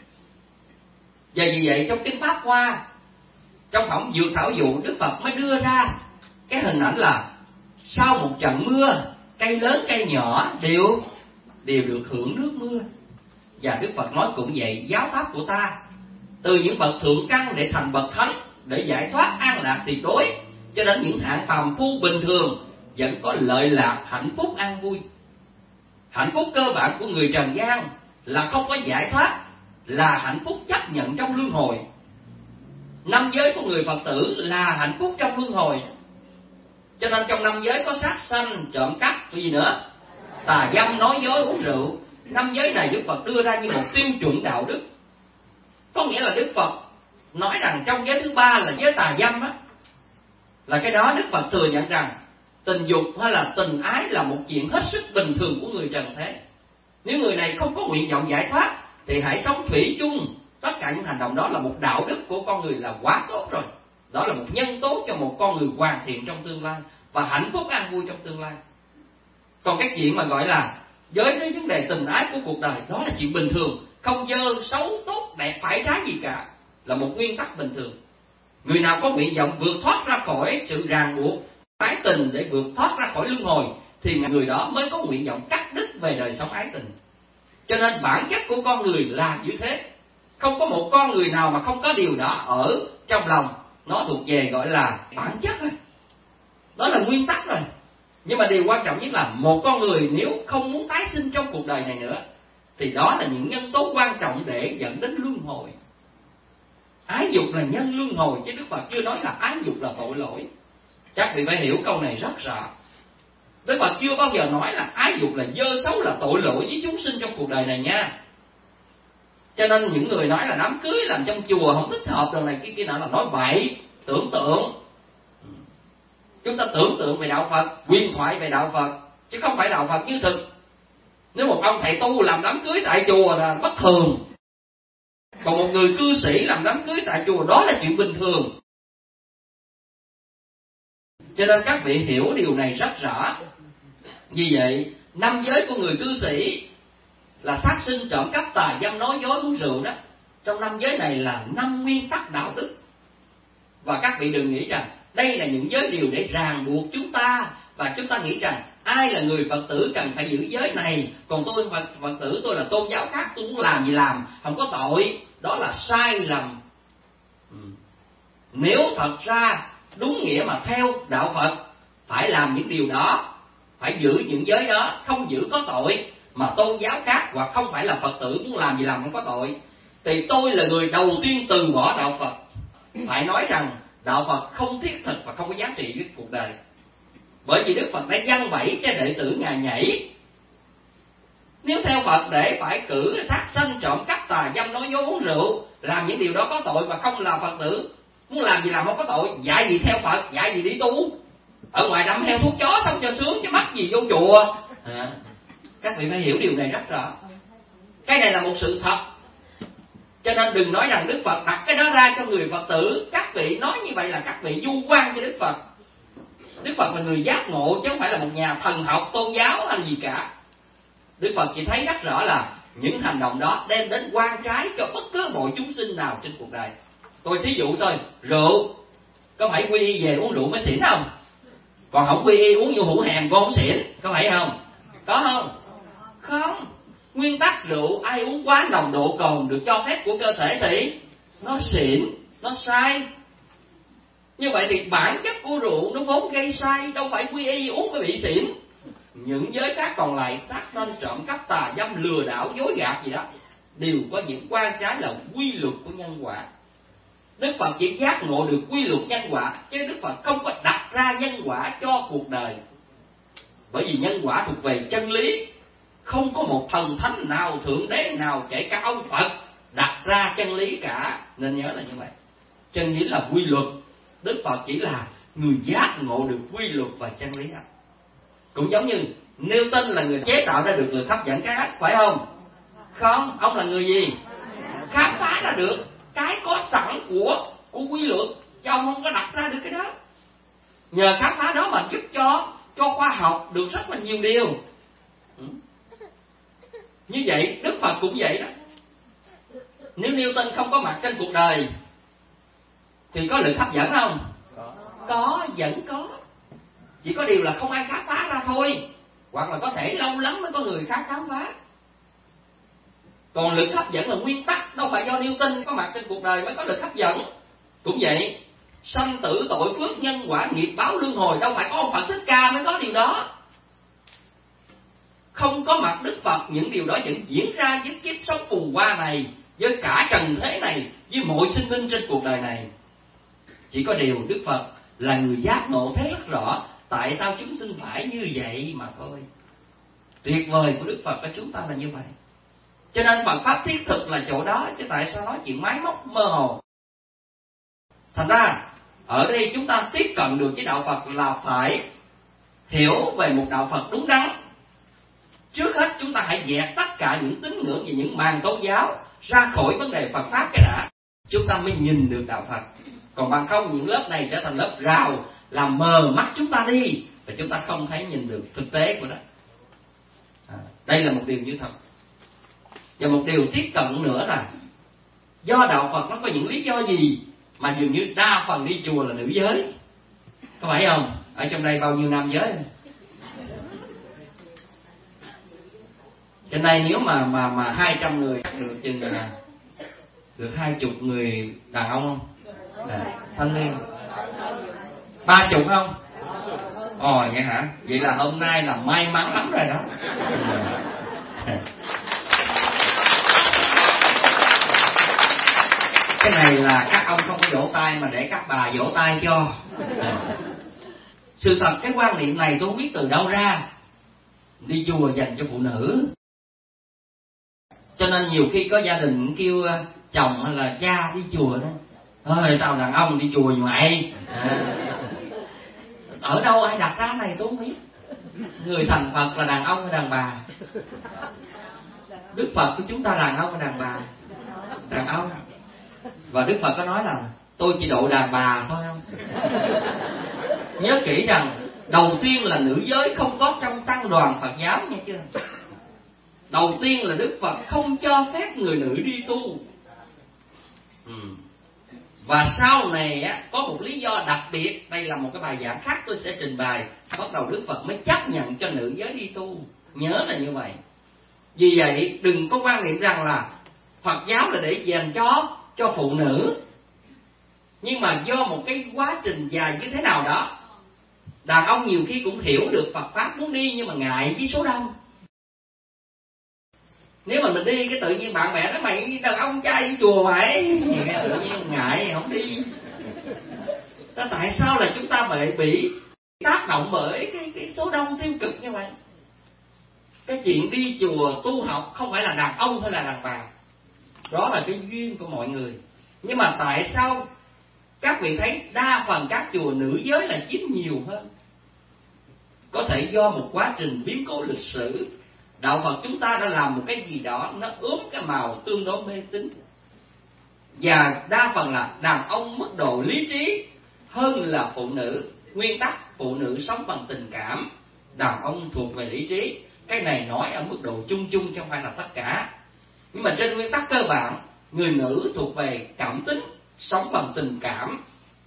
Và vì vậy trong Kinh Pháp Hoa, trong phẩm Dược Thảo Dụ, Đức Phật mới đưa ra cái hình ảnh là sau một trận mưa, cây lớn cây nhỏ đều đều được hưởng nước mưa. Và Đức Phật nói cũng vậy, giáo pháp của ta từ những bậc thượng căn để thành bậc thánh, để giải thoát an lạc tuyệt đối, cho đến những hạng phàm phu bình thường vẫn có lợi lạc, hạnh phúc, an vui. Hạnh phúc cơ bản của người trần gian là không có giải thoát, là hạnh phúc chấp nhận trong luân hồi. Năm giới của người Phật tử là hạnh phúc trong luân hồi. Cho nên trong năm giới có sát sanh, trộm cắp, cái gì nữa, tà dâm, nói dối, uống rượu. Năm giới này Đức Phật đưa ra như một tiêu chuẩn đạo đức. Có nghĩa là Đức Phật nói rằng trong giới thứ ba là giới tà dâm á, là cái đó Đức Phật thừa nhận rằng tình dục hay là tình ái là một chuyện hết sức bình thường của người trần thế. Nếu người này không có nguyện vọng giải thoát thì hãy sống thủy chung. Tất cả những hành động đó là một đạo đức của con người là quá tốt rồi. Đó là một nhân tố cho một con người hoàn thiện trong tương lai và hạnh phúc an vui trong tương lai. Còn cái chuyện mà gọi là giới đến vấn đề tình ái của cuộc đời, đó là chuyện bình thường, không dơ, xấu, tốt, đẹp, phải trái gì cả, là một nguyên tắc bình thường. Người nào có nguyện vọng vượt thoát ra khỏi sự ràng buộc ái tình để vượt thoát ra khỏi luân hồi thì người đó mới có nguyện vọng cắt đứt về đời sống ái tình. Cho nên bản chất của con người là như thế. Không có một con người nào mà không có điều đó ở trong lòng. Nó thuộc về gọi là bản chất thôi. Đó là nguyên tắc rồi. Nhưng mà điều quan trọng nhất là một con người nếu không muốn tái sinh trong cuộc đời này nữa thì đó là những nhân tố quan trọng để dẫn đến luân hồi. Ái dục là nhân luân hồi, chứ Đức Phật chưa nói là ái dục là tội lỗi. Chắc vị phải hiểu câu này rất rõ. Đức Phật chưa bao giờ nói là ái dục là dơ xấu, là tội lỗi với chúng sinh trong cuộc đời này nha. Cho nên những người nói là đám cưới làm trong chùa không thích hợp đồ này kia kia nọ là nói bậy, tưởng tượng. Chúng ta tưởng tượng về đạo Phật, huyền thoại về đạo Phật, chứ không phải đạo Phật như thực. Nếu một ông thầy tu làm đám cưới tại chùa là bất thường, còn một người cư sĩ làm đám cưới tại chùa đó là chuyện bình thường. Cho nên các vị hiểu điều này rất rõ. Vì vậy, năm giới của người cư sĩ là sát sinh, trộm cắp, tà dâm, nói dối, uống rượu đó. Trong năm giới này là năm nguyên tắc đạo đức. Và các vị đừng nghĩ rằng đây là những giới điều để ràng buộc chúng ta, và chúng ta nghĩ rằng ai là người Phật tử cần phải giữ giới này, còn tôi Phật, Phật tử tôi là tôn giáo khác, tôi muốn làm gì làm, không có tội. Đó là sai lầm. Nếu thật ra đúng nghĩa mà theo đạo Phật phải làm những điều đó, phải giữ những giới đó, không giữ có tội, mà tôn giáo khác hoặc không phải là Phật tử muốn làm gì làm không có tội, thì tôi là người đầu tiên từ bỏ đạo Phật. Phải nói rằng đạo Phật không thiết thực và không có giá trị với cuộc đời. Bởi vì Đức Phật đã giăng bẫy cho đệ tử Ngài nhảy. Nếu theo Phật để phải cử sát sanh, trộm cắp, tà dâm, nói dối, uống rượu, làm những điều đó có tội và không là Phật tử, muốn làm gì làm không có tội, dạy gì theo Phật, dạy gì đi tu. Ở ngoài đâm heo thuốc chó xong cho sướng chứ mắc gì vô chùa. À, các vị phải hiểu điều này rất rõ. Cái này là một sự thật. Cho nên đừng nói rằng Đức Phật đặt cái đó ra cho người Phật tử. Các vị nói như vậy là các vị vu oan cho Đức Phật. Đức Phật là người giác ngộ chứ không phải là một nhà thần học tôn giáo hay gì cả. Đức Phật chỉ thấy rất rõ là những hành động đó đem đến oan trái cho bất cứ mọi chúng sinh nào trên cuộc đời. Tôi thí dụ thôi, rượu có phải quy y về uống rượu mới xỉn không? Còn không quy y uống vô hũ hèn con không xỉn, có phải không? Có không? Không. Nguyên tắc rượu ai uống quá nồng độ cồn được cho phép của cơ thể thì nó xỉn, nó sai. Như vậy thì bản chất của rượu nó vốn gây sai, đâu phải quy y uống mới bị xỉn. Những giới khác còn lại, sát sanh, trộm cắp, tà dâm, lừa đảo, dối gạt gì đó, đều có những quan trái là quy luật của nhân quả. Đức Phật chỉ giác ngộ được quy luật nhân quả, chứ Đức Phật không có đặt ra nhân quả cho cuộc đời. Bởi vì nhân quả thuộc về chân lý, không có một thần thánh nào, thượng đế nào, kể cả ông Phật đặt ra chân lý cả. Nên nhớ là như vậy. Chân lý là quy luật, Đức Phật chỉ là người giác ngộ được quy luật và chân lý đó. Cũng giống như Newton là người chế tạo ra được lực hấp dẫn trái đất, phải không? Không, ông là người gì? Khám phá ra được cái có sẵn của của quy luật, chứ ông không có đặt ra được cái đó. Nhờ khám phá đó mà giúp cho cho khoa học được rất là nhiều điều. Ừ. Như vậy Đức Phật cũng vậy đó. Nếu Newton không có mặt trên cuộc đời thì có lực hấp dẫn không? Có, vẫn có. Chỉ có điều là không ai khám phá ra thôi, hoặc là có thể lâu lắm mới có người khác khám phá. Còn lực hấp dẫn là nguyên tắc, đâu phải do Newton có mặt trên cuộc đời mới có lực hấp dẫn. Cũng vậy, sanh tử tội phước nhân quả nghiệp báo luân hồi, đâu phải có ông Phật Thích Ca mới có điều đó. Không có mặt Đức Phật, những điều đó vẫn diễn ra với kiếp sống phù hoa này, với cả trần thế này, với mọi sinh linh trên cuộc đời này. Chỉ có điều Đức Phật là người giác ngộ thấy rất rõ tại sao chúng sinh phải như vậy mà thôi. Tuyệt vời của Đức Phật của chúng ta là như vậy. Cho nên Phật Pháp thiết thực là chỗ đó, chứ tại sao nói chuyện máy móc mơ hồ. Thành ra ở đây chúng ta tiếp cận được với đạo Phật là phải hiểu về một đạo Phật đúng đắn. Trước hết chúng ta hãy dẹp tất cả những tín ngưỡng và những màn tôn giáo ra khỏi vấn đề Phật Pháp cái đã, chúng ta mới nhìn được đạo Phật. Còn bằng không những lớp này trở thành lớp rào, làm mờ mắt chúng ta đi, và chúng ta không thấy nhìn được thực tế của nó. À, đây là một điều như thật. Và một điều tiếp cận nữa là do đạo Phật nó có những lý do gì mà dường như đa phần đi chùa là nữ giới, có phải không? Ở trong đây bao nhiêu nam giới? Trên đây nếu mà mà mà hai trăm người được chừng là được hai chục người đàn ông không? Là thanh niên ba chục không? Ồ vậy hả? Vậy là hôm nay là may mắn lắm rồi đó. Cái này là các ông không có vỗ tay mà để các bà vỗ tay cho. Sự thật cái quan niệm này tôi không biết từ đâu ra. Đi chùa dành cho phụ nữ. Cho nên nhiều khi có gia đình kêu chồng hay là cha đi chùa đó, ơi tao đàn ông đi chùa như vậy. À. Ở đâu ai đặt ra này tôi không biết. Người thành Phật là đàn ông hay đàn bà? Đức Phật của chúng ta đàn ông hay đàn bà? Đàn ông. Và Đức Phật có nói là tôi chỉ độ đàn bà thôi không? Nhớ kỹ rằng đầu tiên là nữ giới không có trong tăng đoàn Phật giáo nghe chưa? Đầu tiên là Đức Phật không cho phép người nữ đi tu. Ừ. Và sau này á, có một lý do đặc biệt, đây là một cái bài giảng khác tôi sẽ trình bày. Bắt đầu Đức Phật mới chấp nhận cho nữ giới đi tu. Nhớ là như vậy. Vì vậy đừng có quan niệm rằng là Phật giáo là để dành cho cho phụ nữ. Nhưng mà do một cái quá trình dài như thế nào đó, đàn ông nhiều khi cũng hiểu được Phật Pháp muốn đi nhưng mà ngại với số đông. Nếu mà mình đi cái tự nhiên bạn bè nói mày đàn ông trai đi chùa vậy, tự nhiên ngại không đi. Đó, tại sao là chúng ta bị bị tác động bởi cái, cái số đông tiêu cực như vậy? Cái chuyện đi chùa tu học không phải là đàn ông hay là đàn bà, đó là cái duyên của mọi người. Nhưng mà tại sao các vị thấy đa phần các chùa nữ giới là chiếm nhiều hơn? Có thể do một quá trình biến cố lịch sử, đạo Phật chúng ta đã làm một cái gì đó nó ướm cái màu tương đối mê tín. Và đa phần là đàn ông mức độ lý trí hơn là phụ nữ. Nguyên tắc phụ nữ sống bằng tình cảm, đàn ông thuộc về lý trí. Cái này nói ở mức độ chung chung chứ không phải là tất cả. Nhưng mà trên nguyên tắc cơ bản, người nữ thuộc về cảm tính, sống bằng tình cảm.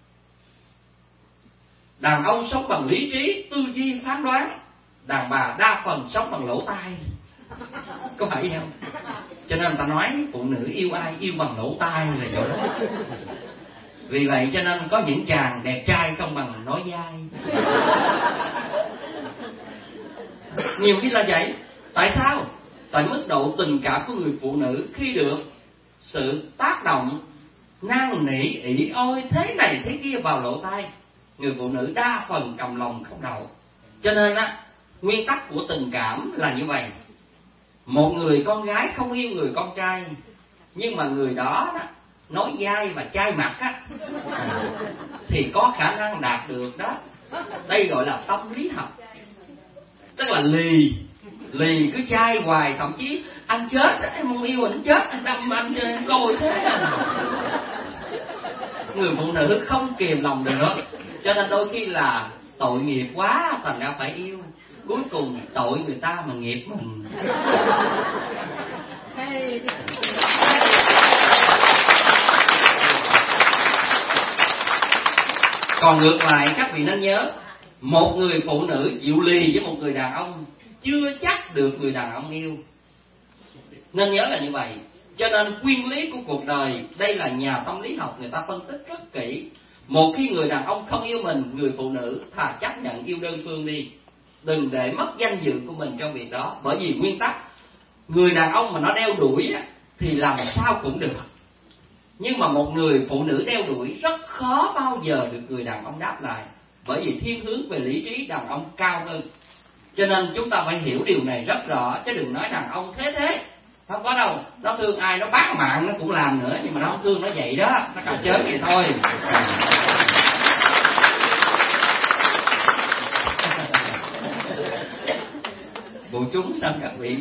Đàn ông sống bằng lý trí, tư duy, phán đoán. Đàn bà đa phần sống bằng lỗ tai. Có phải vậy không? Cho nên người ta nói phụ nữ yêu ai, yêu bằng lỗ tai là chỗ đó. Vì vậy cho nên có những chàng đẹp trai không bằng nói dai. Nhiều khi là vậy. Tại sao? Tại mức độ tình cảm của người phụ nữ khi được sự tác động năn nỉ ỷ ôi thế này thế kia vào lỗ tai, người phụ nữ đa phần cầm lòng không đậu. Cho nên á, nguyên tắc của tình cảm là như vậy. Một người con gái không yêu người con trai, nhưng mà người đó, đó nói dai và chai mặt á, thì có khả năng đạt được đó. Đây gọi là tâm lý học. Tức là lì Lì cứ chai hoài, thậm chí anh chết, em không yêu anh chết, anh đâm anh coi thế. Người phụ nữ không kìm lòng được, cho nên đôi khi là tội nghiệp quá thành ra phải yêu. Cuối cùng tội người ta mà nghiệp mình. Còn ngược lại các vị nên nhớ, một người phụ nữ chịu lì với một người đàn ông chưa chắc được người đàn ông yêu. Nên nhớ là như vậy. Cho nên nguyên lý của cuộc đời, đây là nhà tâm lý học người ta phân tích rất kỹ. Một khi người đàn ông không yêu mình, người phụ nữ thà chấp nhận yêu đơn phương đi, đừng để mất danh dự của mình trong việc đó. Bởi vì nguyên tắc, người đàn ông mà nó đeo đuổi thì làm sao cũng được. Nhưng mà một người phụ nữ đeo đuổi rất khó bao giờ được người đàn ông đáp lại. Bởi vì thiên hướng về lý trí đàn ông cao hơn. Cho nên chúng ta phải hiểu điều này rất rõ. Chứ đừng nói đàn ông thế thế, không có đâu. Nó thương ai nó bán mạng nó cũng làm nữa. Nhưng mà nó không thương nó vậy đó, nó cà chớn vậy thôi. Bộ chúng sao các vị.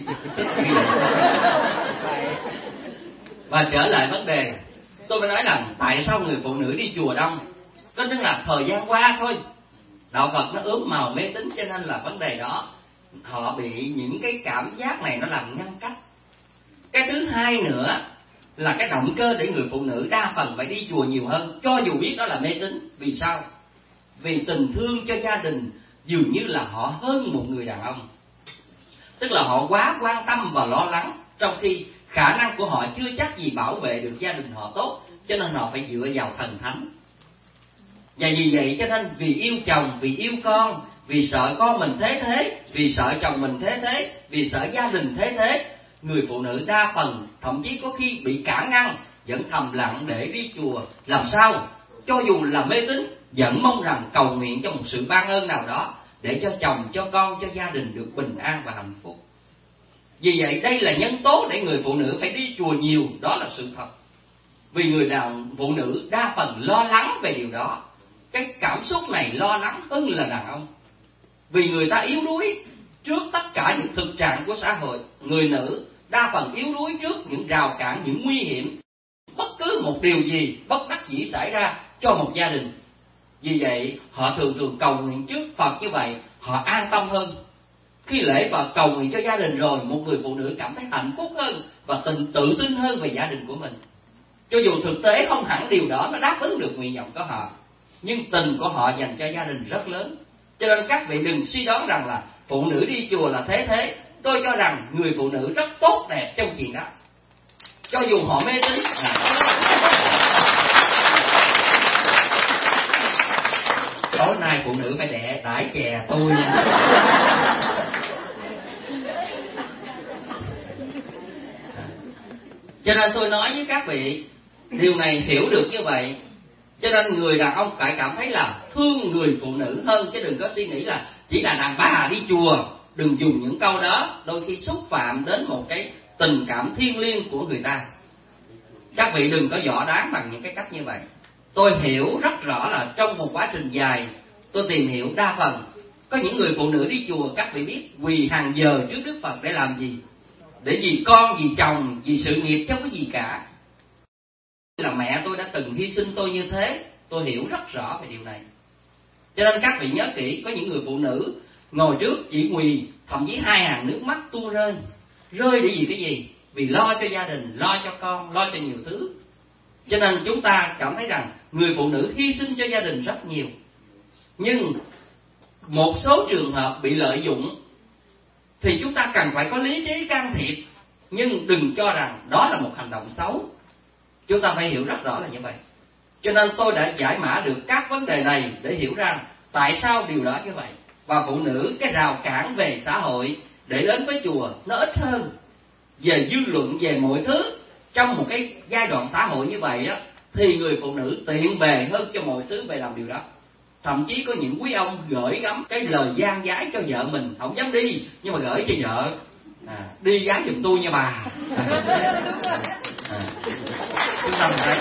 Và trở lại vấn đề, tôi mới nói là tại sao người phụ nữ đi chùa đông. Đó tức là thời gian qua thôi, đạo Phật nó ướm màu mê tín, cho nên là vấn đề đó họ bị những cái cảm giác này nó làm ngăn cách. Cái thứ hai nữa là cái động cơ để người phụ nữ đa phần phải đi chùa nhiều hơn, cho dù biết đó là mê tín. Vì sao? Vì tình thương cho gia đình dường như là họ hơn một người đàn ông. Tức là họ quá quan tâm và lo lắng, trong khi khả năng của họ chưa chắc gì bảo vệ được gia đình họ tốt, cho nên họ phải dựa vào thần thánh. Và vì vậy cho nên vì yêu chồng, vì yêu con, vì sợ con mình thế thế, vì sợ chồng mình thế thế, vì sợ gia đình thế thế, người phụ nữ đa phần thậm chí có khi bị cản ngăn, vẫn thầm lặng để đi chùa. Làm sao? Cho dù là mê tín, vẫn mong rằng cầu nguyện cho một sự ban ơn nào đó, để cho chồng, cho con, cho gia đình được bình an và hạnh phúc. Vì vậy đây là nhân tố để người phụ nữ phải đi chùa nhiều, đó là sự thật. Vì người đàn phụ nữ đa phần lo lắng về điều đó. Cái cảm xúc này lo lắng hơn là đàn ông. Vì người ta yếu đuối trước tất cả những thực trạng của xã hội. Người nữ đa phần yếu đuối trước những rào cản, những nguy hiểm, bất cứ một điều gì bất đắc dĩ xảy ra cho một gia đình. Vì vậy họ thường thường cầu nguyện trước Phật như vậy, họ an tâm hơn. Khi lễ Phật cầu nguyện cho gia đình rồi, một người phụ nữ cảm thấy hạnh phúc hơn và tình tự tin hơn về gia đình của mình. Cho dù thực tế không hẳn điều đó nó đáp ứng được nguyện vọng của họ, nhưng tình của họ dành cho gia đình rất lớn. Cho nên các vị đừng suy đoán rằng là phụ nữ đi chùa là thế thế. Tôi cho rằng người phụ nữ rất tốt đẹp trong chuyện đó, cho dù họ mê tín. Tối nay phụ nữ phải đẻ đãi chè tôi nha. Cho nên tôi nói với các vị, điều này hiểu được như vậy. Cho nên người đàn ông phải cảm thấy là thương người phụ nữ hơn, chứ đừng có suy nghĩ là chỉ là đàn bà đi chùa. Đừng dùng những câu đó, đôi khi xúc phạm đến một cái tình cảm thiêng liêng của người ta. Các vị đừng có võ đoán bằng những cái cách như vậy. Tôi hiểu rất rõ là trong một quá trình dài, tôi tìm hiểu đa phần có những người phụ nữ đi chùa, các vị biết quỳ hàng giờ trước Đức Phật để làm gì? Để vì con, vì chồng, vì sự nghiệp, chứ không có gì cả. là mẹ tôi đã từng hy sinh tôi như thế, tôi hiểu rất rõ về điều này. Cho nên các vị nhớ kỹ, có những người phụ nữ ngồi trước chỉ quỳ, thậm chí hai hàng nước mắt tuôn rơi. Rơi để vì cái gì? Vì lo cho gia đình, lo cho con, lo cho nhiều thứ. Cho nên chúng ta cảm thấy rằng người phụ nữ hy sinh cho gia đình rất nhiều. Nhưng một số trường hợp bị lợi dụng thì chúng ta cần phải có lý trí can thiệp, nhưng đừng cho rằng đó là một hành động xấu. Chúng ta phải hiểu rất rõ là như vậy. Cho nên tôi đã giải mã được các vấn đề này để hiểu rằng tại sao điều đó như vậy. Và phụ nữ, cái rào cản về xã hội để đến với chùa nó ít hơn. Về dư luận, về mọi thứ, trong một cái giai đoạn xã hội như vậy á, thì người phụ nữ tiện bề hơn cho mọi thứ về làm điều đó. Thậm chí có những quý ông gửi gắm cái lời gian dái cho vợ mình, không dám đi, nhưng mà gửi cho vợ, à, đi dán giùm tôi nha bà. À, chúng ta thấy.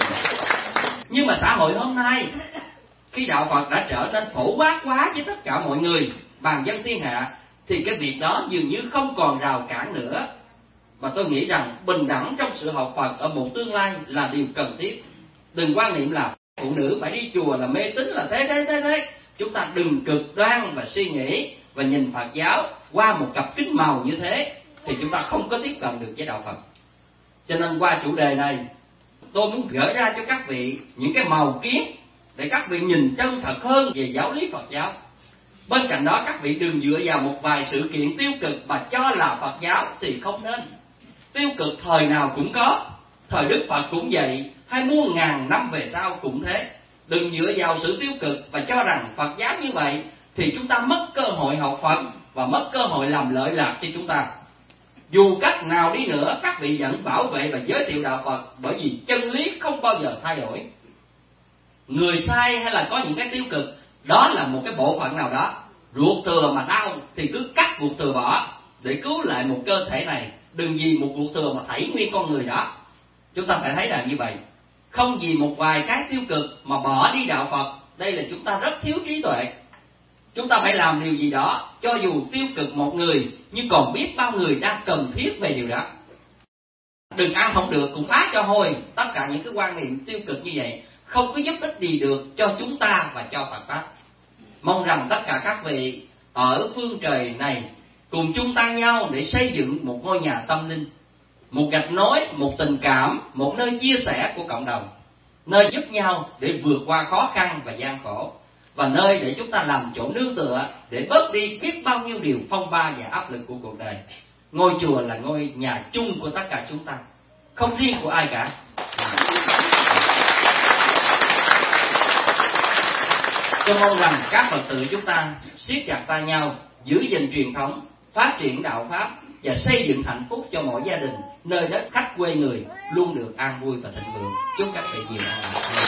Nhưng mà xã hội hôm nay, khi đạo Phật đã trở nên phổ quát quá với tất cả mọi người, bàn dân thiên hạ, thì cái việc đó dường như không còn rào cản nữa. Và tôi nghĩ rằng bình đẳng trong sự học Phật ở một tương lai là điều cần thiết. Đừng quan niệm là phụ nữ phải đi chùa là mê tín là thế thế thế thế. Chúng ta đừng cực đoan và suy nghĩ và nhìn Phật giáo qua một cặp kính màu như thế, thì chúng ta không có tiếp cận được với đạo Phật. Cho nên qua chủ đề này, tôi muốn gửi ra cho các vị những cái màu kiến để các vị nhìn chân thật hơn về giáo lý Phật giáo. Bên cạnh đó, các vị đừng dựa vào một vài sự kiện tiêu cực mà cho là Phật giáo thì không nên. Tiêu cực thời nào cũng có, thời Đức Phật cũng vậy, hai muôn ngàn năm về sau cũng thế. Đừng dựa vào sự tiêu cực và cho rằng Phật giáo như vậy thì chúng ta mất cơ hội học Phật và mất cơ hội làm lợi lạc cho chúng ta. Dù cách nào đi nữa, các vị vẫn bảo vệ và giới thiệu đạo Phật, bởi vì chân lý không bao giờ thay đổi. Người sai hay là có những cái tiêu cực, đó là một cái bộ phận nào đó, ruột thừa mà đau thì cứ cắt ruột thừa bỏ để cứu lại một cơ thể này. Đừng vì một ruột thừa mà thảy nguyên con người đó. Chúng ta phải thấy là như vậy. Không vì một vài cái tiêu cực mà bỏ đi đạo Phật. Đây là chúng ta rất thiếu trí tuệ. Chúng ta phải làm điều gì đó, cho dù tiêu cực một người, nhưng còn biết bao người đang cần thiết về điều đó. Đừng ăn không được cũng phá cho hôi. Tất cả những cái quan niệm tiêu cực như vậy không có giúp ích gì được cho chúng ta và cho Phật Pháp. Mong rằng tất cả các vị ở phương trời này cùng chung tay nhau để xây dựng một ngôi nhà tâm linh, một gạch nối, một tình cảm, một nơi chia sẻ của cộng đồng, nơi giúp nhau để vượt qua khó khăn và gian khổ, và nơi để chúng ta làm chỗ nương tựa để bớt đi biết bao nhiêu điều phong ba và áp lực của cuộc đời. Ngôi chùa là ngôi nhà chung của tất cả chúng ta, không riêng của ai cả. Tôi mong rằng các Phật tử chúng ta siết chặt tay nhau, giữ gìn truyền thống, phát triển đạo Pháp và xây dựng hạnh phúc cho mỗi gia đình, nơi đất khách quê người luôn được an vui và thịnh vượng. Chúc các vị nhiều an lành.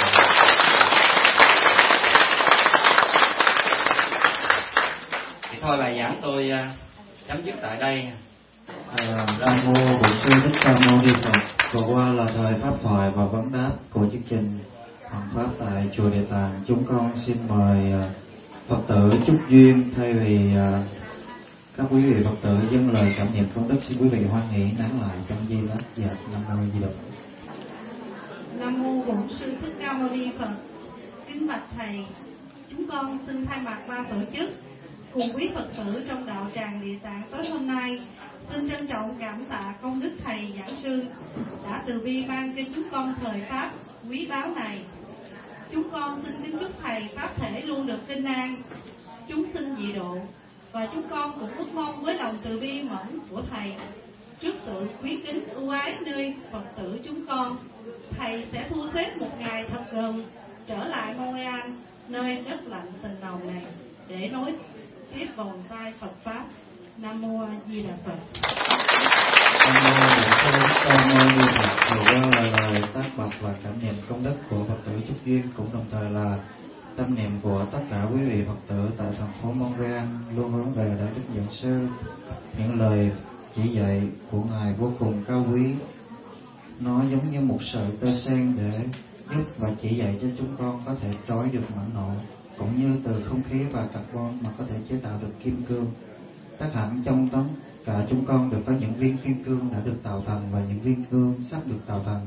Thì thôi bài giảng tôi chấm dứt tại đây. À, Nam mô Bổn Sư Thích Ca Mâu Ni Phật. Vừa qua là thời pháp thoại và vấn đáp của chương trình Hoàng Pháp tại chùa Địa Tạng. Chúng con xin mời Phật tử chúc duyên, thay vì các quý vị Phật tử dâng lời cảm niệm công đức, xin quý vị hoan hỷ nán lại trong giây lát. Dạ, Nam mô Di Đà. Nam mô Bổn Sư Thích Ca Mâu Ni Phật. Kính bạch thầy, chúng con xin thay mặt ban tổ chức cùng quý Phật tử trong đạo tràng Địa Tạng tối hôm nay, xin trân trọng cảm tạ công đức thầy giảng sư đã từ bi ban cho chúng con thời pháp quý báu này. Chúng con xin kính chúc thầy pháp thể luôn được bình an, chúng sinh dị độ, và chúng con cũng ước mong với lòng từ bi mẫn của thầy, trước sự quý kính ưu ái nơi Phật tử chúng con, thầy sẽ thu xếp một ngày thật gần trở lại Montreal, nơi đất lạnh tình nồng này, để nối tiếp vòng tay Phật pháp. Nam mô A Di Đà Phật. Nam mô Bổn Sư Thích Ca Mâu Ni Phật. Vừa qua là lời tác bạch và cảm niệm công đức của Phật tử chúc duyên, cũng đồng thời là tâm niệm của tất cả quý vị Phật tử tại thành phố Montreal luôn hướng về Đại Đức Giảng Sư. Những lời chỉ dạy của Ngài vô cùng cao quý, nó giống như một sợi tơ sen để giúp và chỉ dạy cho chúng con có thể trói được mãnh nộ, cũng như từ không khí và carbon mà có thể chế tạo được kim cương. Tất hẳn trong tất cả chúng con đều có những viên kim cương đã được tạo thành, và những viên cương sắp được tạo thành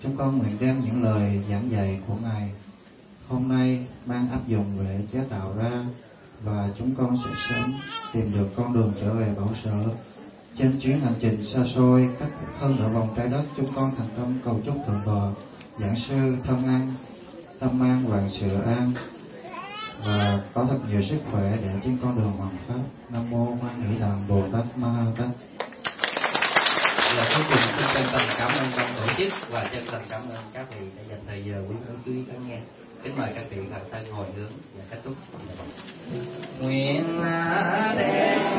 Chúng con nguyện đem những lời giảng dạy của Ngài hôm nay mang áp dụng để chế tạo ra, và chúng con sẽ sớm tìm được con đường trở về bảo sở. Trên chuyến hành trình xa xôi cách hơn nửa vòng trái đất, chúng con thành tâm cầu chúc Thượng Tọa Giảng sư thân an, tâm an vạn sự an, và có thật nhiều sức khỏe để trên con đường hoàn pháp. Nam mô Hoan Hỷ Đàm Bồ Tát Ma Ha Tát. Là cuối cùng xin chân thành cảm ơn ban tổ chức và chân thành cảm ơn các vị đã dành thời giờ quý mến chú ý lắng nghe. Kính mời các vị khởi thân hồi hướng và kết thúc. Nguyện đem